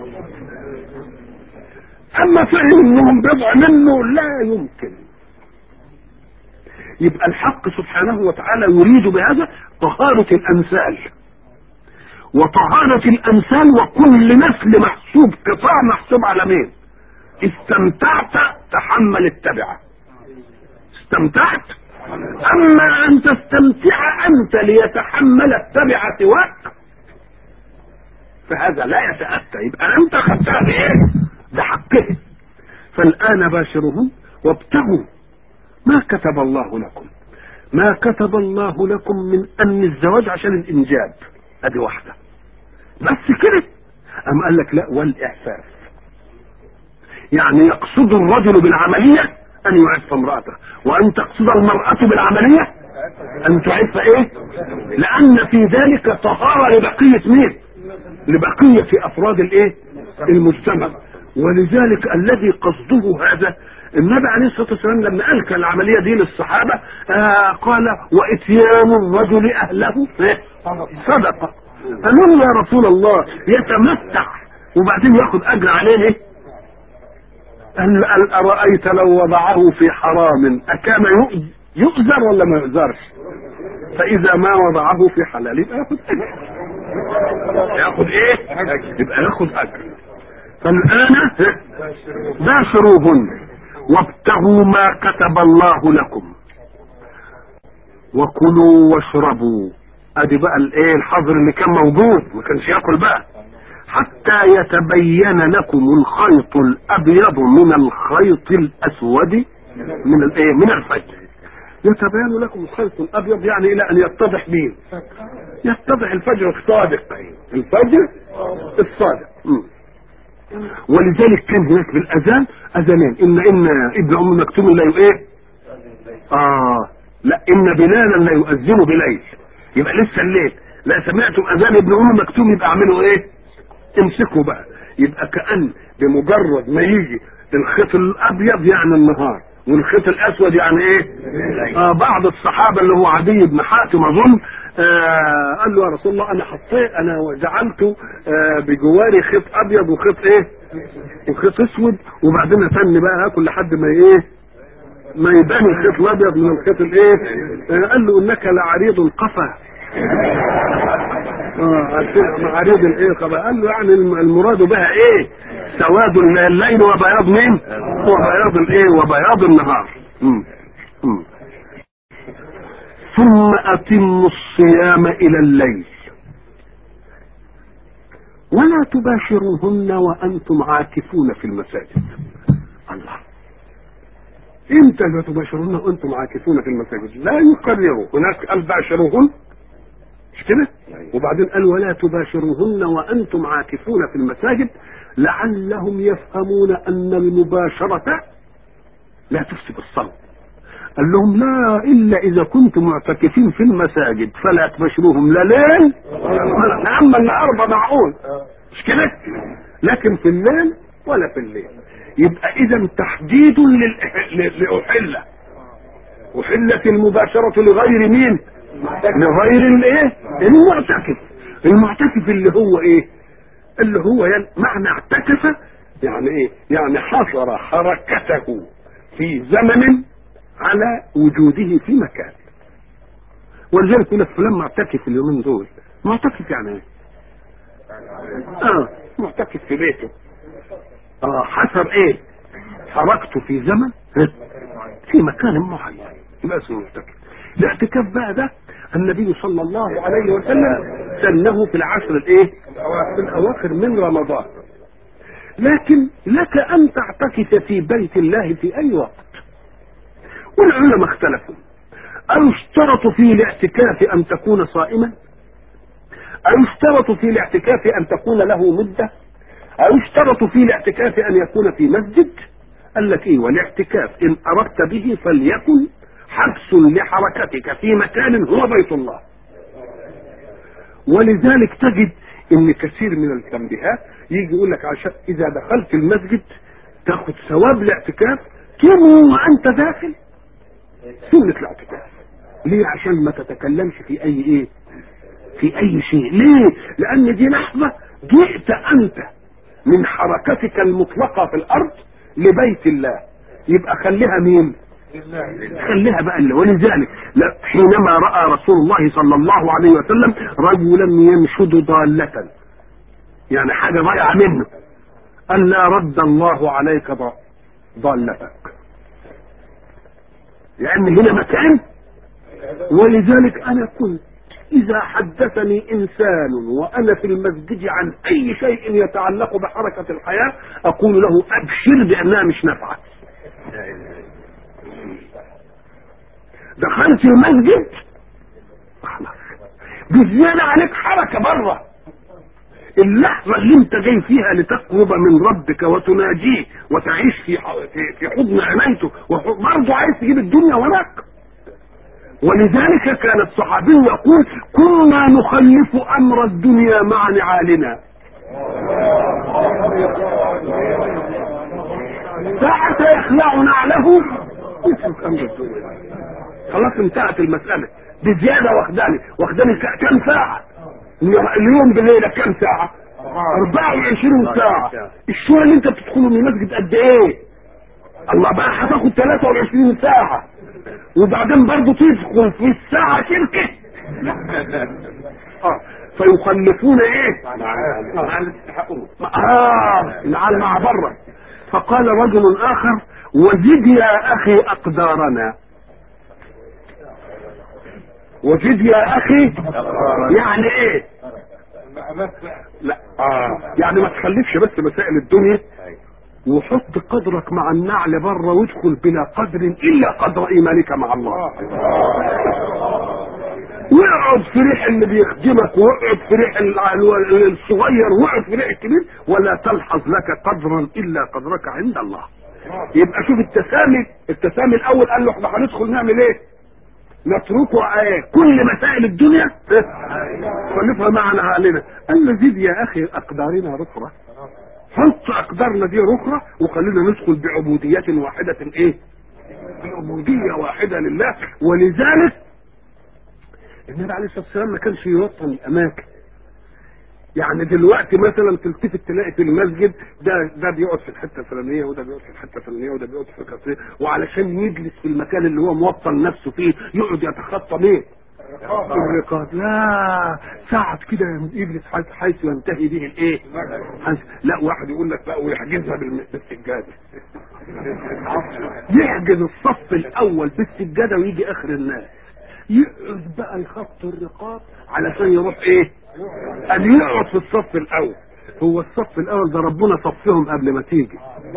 أما فهم أنهم بضع منه لا يمكن. يبقى الحق سبحانه وتعالى يريد بهذا طهارة الأمثال، وطهارة الأمثال وكل نسل محسوب قطاع محسوب على مين؟ استمتعت تحمل التبعة، استمتعت. أما أن تستمتع أنت ليتحمل التبعة سواك فهذا لا يتأتى. يبقى أنت خدتها بإيه؟ بحقه. فالآن باشرهم وابتغوا ما كتب الله لكم. ما كتب الله لكم من أن الزواج عشان الإنجاب أدي واحدة بس كده. أم قال لك لا، والإعفاف يعني يقصد الرجل بالعملية أن يعف امرأته، وأن تقصد المرأة بالعملية أن تعف إيه؟ لأن في ذلك طهارة لبقية مين؟ لبقية أفراد الإيه؟ المجتمع. ولذلك الذي قصده هذا النبي عليه الصلاة والسلام لما ألقى العملية دي للصحابة آه قال وإتيان الرجل أهله صدقة. قالوا يا رسول الله يتمتع وبعدين ياخد أجر عليه ليه؟ قال أرأيت لو وضعه في حرام أكان يؤذر ولا ما يؤذرش؟ فإذا ما وضعه في حلال يبقى ياخد أجر. ياخد إيه؟ يبقى ياخد أجر. فالآن باشروهن وابتغوا ما كتب الله لكم وكلوا واشربوا. ادي بقى الايه الحظر اللي كان موجود، ما كانش ياكل بقى حتى يتبين لكم الخيط الابيض من الخيط الاسود من الايه من الفجر. يتبين لكم الخيط الابيض يعني الى ان يتضح مين؟ يتضح الفجر الصادق، الفجر الصادق. م. ولذلك كان هناك بالاذان اذانين، ان ان ابن ام مكتوم لا ايه اه لا ان بلالا لا يؤذن بليل، يبقى لسه الليل. لا سمعتم اذان ابن ام مكتوم يبقى اعملوا ايه؟ امسكوا بقى. يبقى كأن بمجرد ما يجي الخيط الابيض يعني النهار والخيط الاسود يعني ايه؟ اه بعض الصحابه اللي هو عدي بن حاتم اظن آه قال له يا رسول الله انا حطيت انا جعلت آه بجواري خيط ابيض وخيط ايه وخيط اسود وبعدين اتني بقى اكل لحد ما ايه ما يبان الخيط الابيض من الخيط الايه. آه قال له انك لعريض القفا. اه عريض الايه قفا. قال له يعني المراد بها ايه؟ سواد الليل وبياض مين؟ وبياض الايه وبياض النهار. م. م. ثم أتموا الصيام إلى الليل. ولا تباشروهن وأنتم عاكفون في المساجد. الله، امتى لا تباشروهن وأنتم عاكفون في المساجد؟ لا يكرروا، هناك قال باشروهن مش كده، وبعدين قال ولا تباشروهن وأنتم عاكفون في المساجد لعلهم يفهمون أن المباشرة لا تفسد الصوم. قال لهم لا، إلا إذا كنتم معتكفين في المساجد فلا تباشروهم لا ليل أما النهار معقول مش كده، لكن في الليل ولا في الليل. يبقى إذا تحديد لأحلة، أحلت المباشرة لغير مين؟ لغير الايه؟ المعتكف. المعتكف اللي هو ايه؟ اللي هو يعني معنى اعتكف يعني ايه؟ يعني حصر حركته في زمن على وجوده في مكان. ولذلك يقول لك فلان معتكف اليومين دول. معتكف يعني ايه؟ اه معتكف في بيته. اه حصر ايه؟ حركته في زمن في مكان معين يبقى اسمه معتكف. الاعتكاف بقى ده النبي صلى الله عليه وسلم سنه في العشر الايه؟ في الاواخر من رمضان. لكن لك ان تعتكف في بيت الله في اي وقت. والعلماء اختلفوا، أو اشترطوا في الاعتكاف أن تكون صائما، أو اشترطوا في الاعتكاف أن تكون له مدة، أو اشترطوا في الاعتكاف أن يكون في مسجد. قال لك إيه؟ والاعتكاف إن أردت به فليكن حبس لحركتك في مكان هو بيت الله. ولذلك تجد إن كثير من التنبيهات يجي يقول لك عشان إذا دخلت المسجد تاخد ثواب الاعتكاف ترمي وأنت داخل سنة الاعتكاف. ليه؟ عشان ما تتكلمش في اي ايه في اي شيء. ليه؟ لان دي لحظة جئت انت من حركتك المطلقة في الارض لبيت الله، يبقى خليها مين؟ خليها بقى اللي. ولذلك حينما رأى رسول الله صلى الله عليه وسلم رجلا ينشد ضالة، يعني حاجة ضيعة منه، قال لا رد الله عليك ضالتك، لأن هنا مكان. ولذلك أنا كنت إذا حدثني إنسان وأنا في المسجد عن أي شيء يتعلق بحركة الحياة أقول له أبشر بأنها مش نافعة. دخلت المسجد خلاص بالزيادة عليك حركة بره. اللحظة اللي انت جاي فيها لتقرب من ربك وتناجيه وتعيش في في حضن عنايته وبرضه عايز تجيب الدنيا وراك. ولذلك كان الصحابي يقول كنا نخلف امر الدنيا مع نعالنا. ساعة يخلع نعله يترك امر الدنيا. خلاص انتهت المسألة. بزيادة واخداني واخداني كم ساعة؟ اليوم بليلة كم ساعة؟ أربعة وعشرين ساعة. الشوية اللي انت بتدخله من المسجد قد ايه؟ الله بقى هتاخد ثلاثة وعشرين ساعة، وبعدين برضه تدخل في الساعة شركة. اه فيخلفون ايه؟ اه نعال مع بره. فقال رجل اخر وزد يا اخي اقدارنا. وزد يا اخي يعني ايه؟ لا اه يعني ما تخليكش بس مسائل الدنيا، وحط قدرك مع النعل بره وادخل بلا قدر الا قدر ايمانك مع الله. واقعد في ريح اللي بيخدمك، واقعد في ريح الصغير، واقعد في ريح الكبير، ولا تلحظ لك قدرا الا قدرك عند الله. يبقى شوف التسامي. التسامي الاول قال له احنا هندخل نعمل ايه؟ نتركه ايه؟ كل مسائل الدنيا خلفها معنا علينا. قال له زد يا اخي اقدارنا رخرة، حط اقدارنا دي رخرة وخلينا ندخل بعبودية واحدة ايه؟ بعبودية واحدة لله. ولذلك النبي عليه الصلاة والسلام ما كانش يوطن الاماكن. يعني دلوقتي مثلا تلتفت تلاقي في المسجد ده ده بيقعد في الحته الفلانيه وده بيقعد في الحته الفلانيه وده بيقعد في الحته الفلانيه، وعلشان يجلس في المكان اللي هو موطن نفسه فيه يقعد يتخطى مين؟ الرقاب. لا ساعة كده يجلس حيث ينتهي به الايه؟ لا واحد يقول لك بقى ويحجزها بالسجاده. يحجز الصف الاول بالسجاده ويجي اخر الناس يقعد بقى يخط الرقاب علشان يروح ايه؟ أن يقعد في الصف الأول. هو الصف الاول ده ربنا صفهم قبل ما تيجي.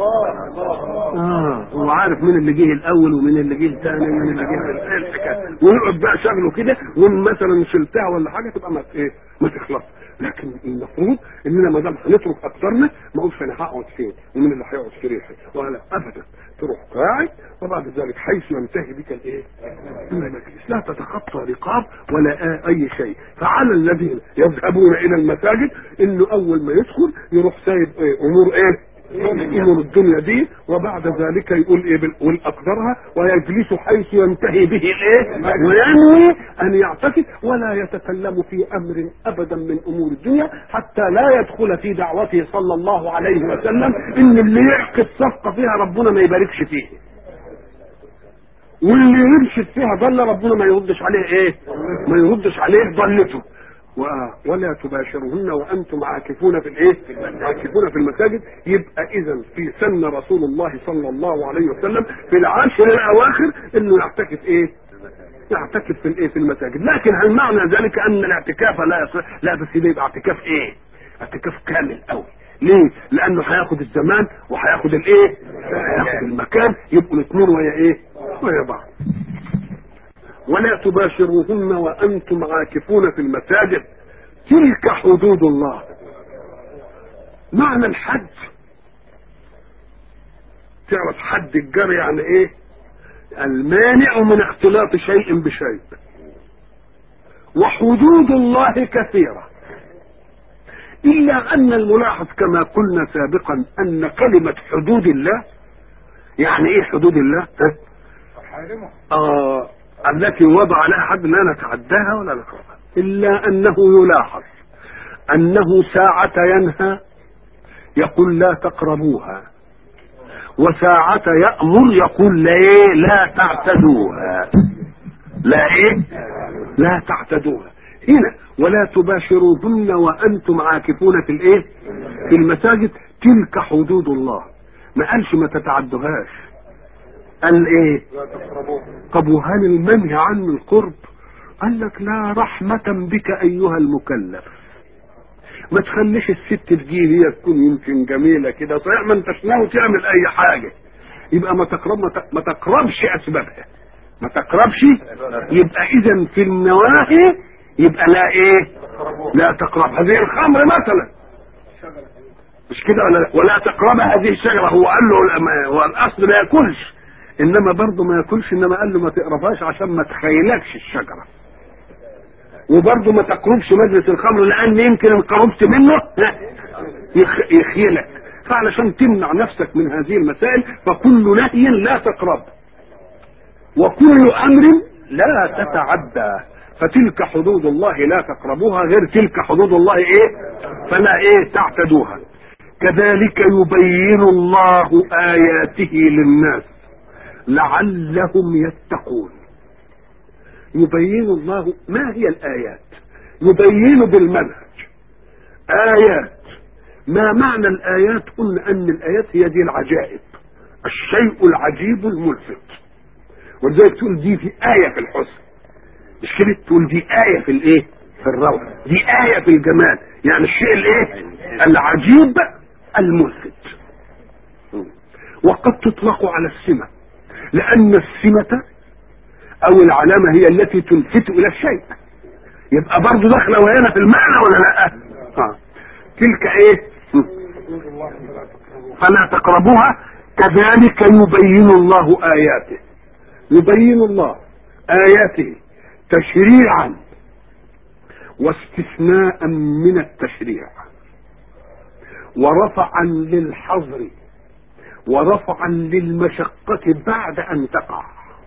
اه هو عارف مين اللي جه الاول ومين اللي جه الثاني ومين اللي جه الحكايه، ويقعد بقى شغله كده، وان مثلا شلتها ولا حاجه تبقى ما ايه ما تخلص. لكن المفروض اننا ما دام هنترك اكثرنا ما اقولش انا هقعد فين ومين اللي هيقعد في ريحي، ولا ابدا تروح قاعد، وبعد ذلك حيث ينتهي بك الايه؟ المجلس، لا تتخطى رقاب ولا اي شيء. فعلى الذين يذهبون الى المساجد انه اول ما يدخل يروح سايب ايه؟ امور ايه؟ امور الدنيا دي، وبعد ذلك يقول ايه؟ يقول اقدرها، ويجلس حيث ينتهي به الايه؟ وينوي ان يعتقد، ولا يتكلم في امر ابدا من امور الدنيا، حتى لا يدخل في دعوته صلى الله عليه وسلم ان اللي يعقد صفقه فيها ربنا ما يباركش فيه، واللي يرشد فيها ضل ربنا ما يردش عليه ايه؟ ما يردش عليه ضلته. ولا تباشرهن وانتم عاكفون في الايه؟ عاكفون في المساجد. يبقى اذا في سن رسول الله صلى الله عليه وسلم في العشر الاواخر انه يعتكف ايه؟ يعتكف في الايه؟ في المساجد. لكن هل معنى ذلك ان الاعتكاف لا يصح؟ لا، بس يبقى اعتكاف ايه؟ اعتكاف كامل قوي. ليه؟ لانه هياخد الزمان وهياخد الايه؟ هياخد المكان، يبقوا الاثنين ويا ايه؟ ويا بعض. ولا تباشروهن وانتم عاكفون في المساجد، تلك حدود الله. معنى الحد، تعرف حد الجر يعني ايه؟ المانع من اختلاط شيء بشيء. وحدود الله كثيرة، الا ان الملاحظ كما قلنا سابقا ان كلمة حدود الله يعني ايه؟ حدود الله اه التي وضع لها حد لا نتعداها ولا نقربها، إلا أنه يلاحظ أنه ساعة ينهى يقول لا تقربوها، وساعة يأمر يقول لا إيه؟ لا تعتدوها. لا إيه؟ لا تعتدوها. هنا ولا تباشروهن وأنتم عاكفون في الإيه؟ في المساجد، تلك حدود الله. ما قالش ما تتعدوهاش، قال ايه؟ طب وهل المنهي عن القرب؟ قال لك لا رحمة بك ايها المكلف. ما تخليش الست تجي هي تكون يمكن جميلة كده، صحيح ما انتش ناوي تعمل اي حاجة، يبقى ما تقرب ما تقربش اسبابها، ما تقربش. يبقى اذا في النواهي يبقى لا ايه؟ لا تقرب هذه الخمر مثلا، مش كده؟ ولا ولا تقرب هذه الشجرة. هو قال له هو الاصل ما ياكلش، انما برضه ما ياكلش، انما قال له ما تقربهاش عشان ما تخيلكش الشجره. وبرضه ما تقربش مجلس الخمر، لان يمكن ان قربت منه يخيلك. فعلشان تمنع نفسك من هذه المسائل فكل نهي لا تقرب، وكل امر لا تتعدى. فتلك حدود الله لا تقربوها، غير تلك حدود الله ايه؟ فلا ايه؟ تعتدوها. كذلك يبين الله اياته للناس لعلهم يتقون. يبين الله. ما هي الآيات؟ يبين بالمنهج آيات. ما معنى الآيات؟ قلنا أن الآيات هي دي العجائب، الشيء العجيب الملفت. ولذلك تقول دي في آية في الحسن، مش كده؟ تقول دي آية في الإيه؟ في الروعة. دي آية في الجمال، يعني الشيء الإيه؟ العجيب الملفت. وقد تطلق على السمة، لأن السمة أو العلامة هي التي تلفت إلى الشيء، يبقى برضه داخلة وهنا في المعنى ولا لا؟ آه. تلك إيه؟ فلا تقربوها. كذلك يبين الله آياته. يبين الله آياته تشريعا واستثناء من التشريع، ورفعا للحظر، ورفعا للمشقة بعد أن تقع،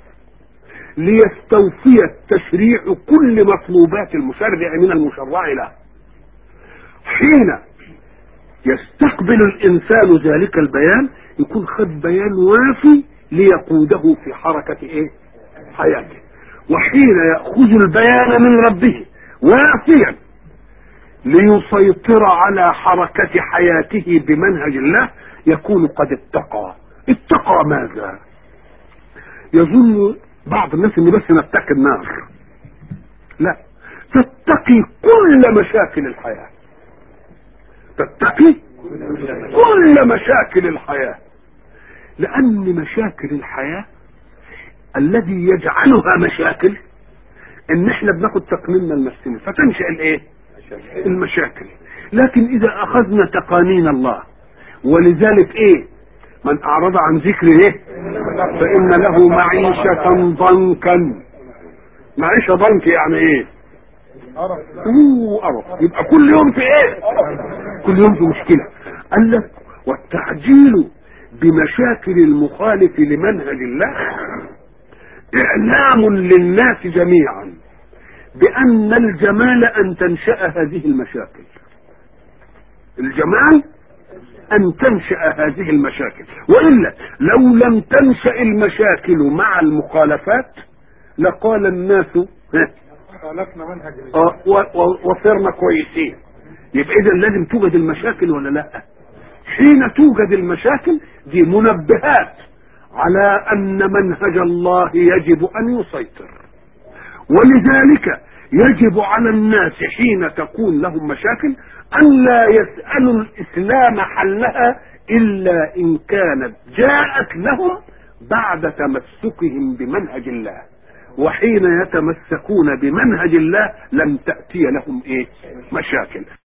ليستوفي التشريع كل مطلوبات المشرع من المشرع له. حين يستقبل الإنسان ذلك البيان يكون خد بيان وافي ليقوده في حركة إيه؟ حياته. وحين يأخذ البيان من ربه وافيا ليسيطر على حركة حياته بمنهج الله يكون قد اتقى. اتقى ماذا؟ يظن بعض الناس ان بس نتقي النار، لا، تتقي كل مشاكل الحياة، تتقي كل مشاكل الحياة، لأن مشاكل الحياة الذي يجعلها مشاكل ان احنا بناخد تقنيننا لنفسنا فتنشأ الايه؟ المشاكل. لكن اذا اخذنا تقانين الله، ولذلك ايه؟ من اعرض عن ذكر ايه؟ فان له معيشة ضنكا. معيشة ضنك يعني ايه؟ اوه قرف. يبقى كل يوم في ايه؟ كل يوم في مشكلة. قال لك والتعجيل بمشاكل المخالف لمنهج الله اعلام للناس جميعا بان الجمال ان تنشأ هذه المشاكل. الجمال ان تنشأ هذه المشاكل، وإلا لو لم تنشأ المشاكل مع المخالفات لقال الناس
خالفنا منهج
وصرنا كويسين. يبقى اذا لازم توجد المشاكل ولا لا؟ حين توجد المشاكل دي منبهات على ان منهج الله يجب ان يسيطر، ولذلك يجب على الناس حين تكون لهم مشاكل ان لا يسألوا الاسلام حلها الا ان كانت جاءت لهم بعد تمسكهم بمنهج الله، وحين يتمسكون بمنهج الله لم تأتي لهم ايه؟ مشاكل.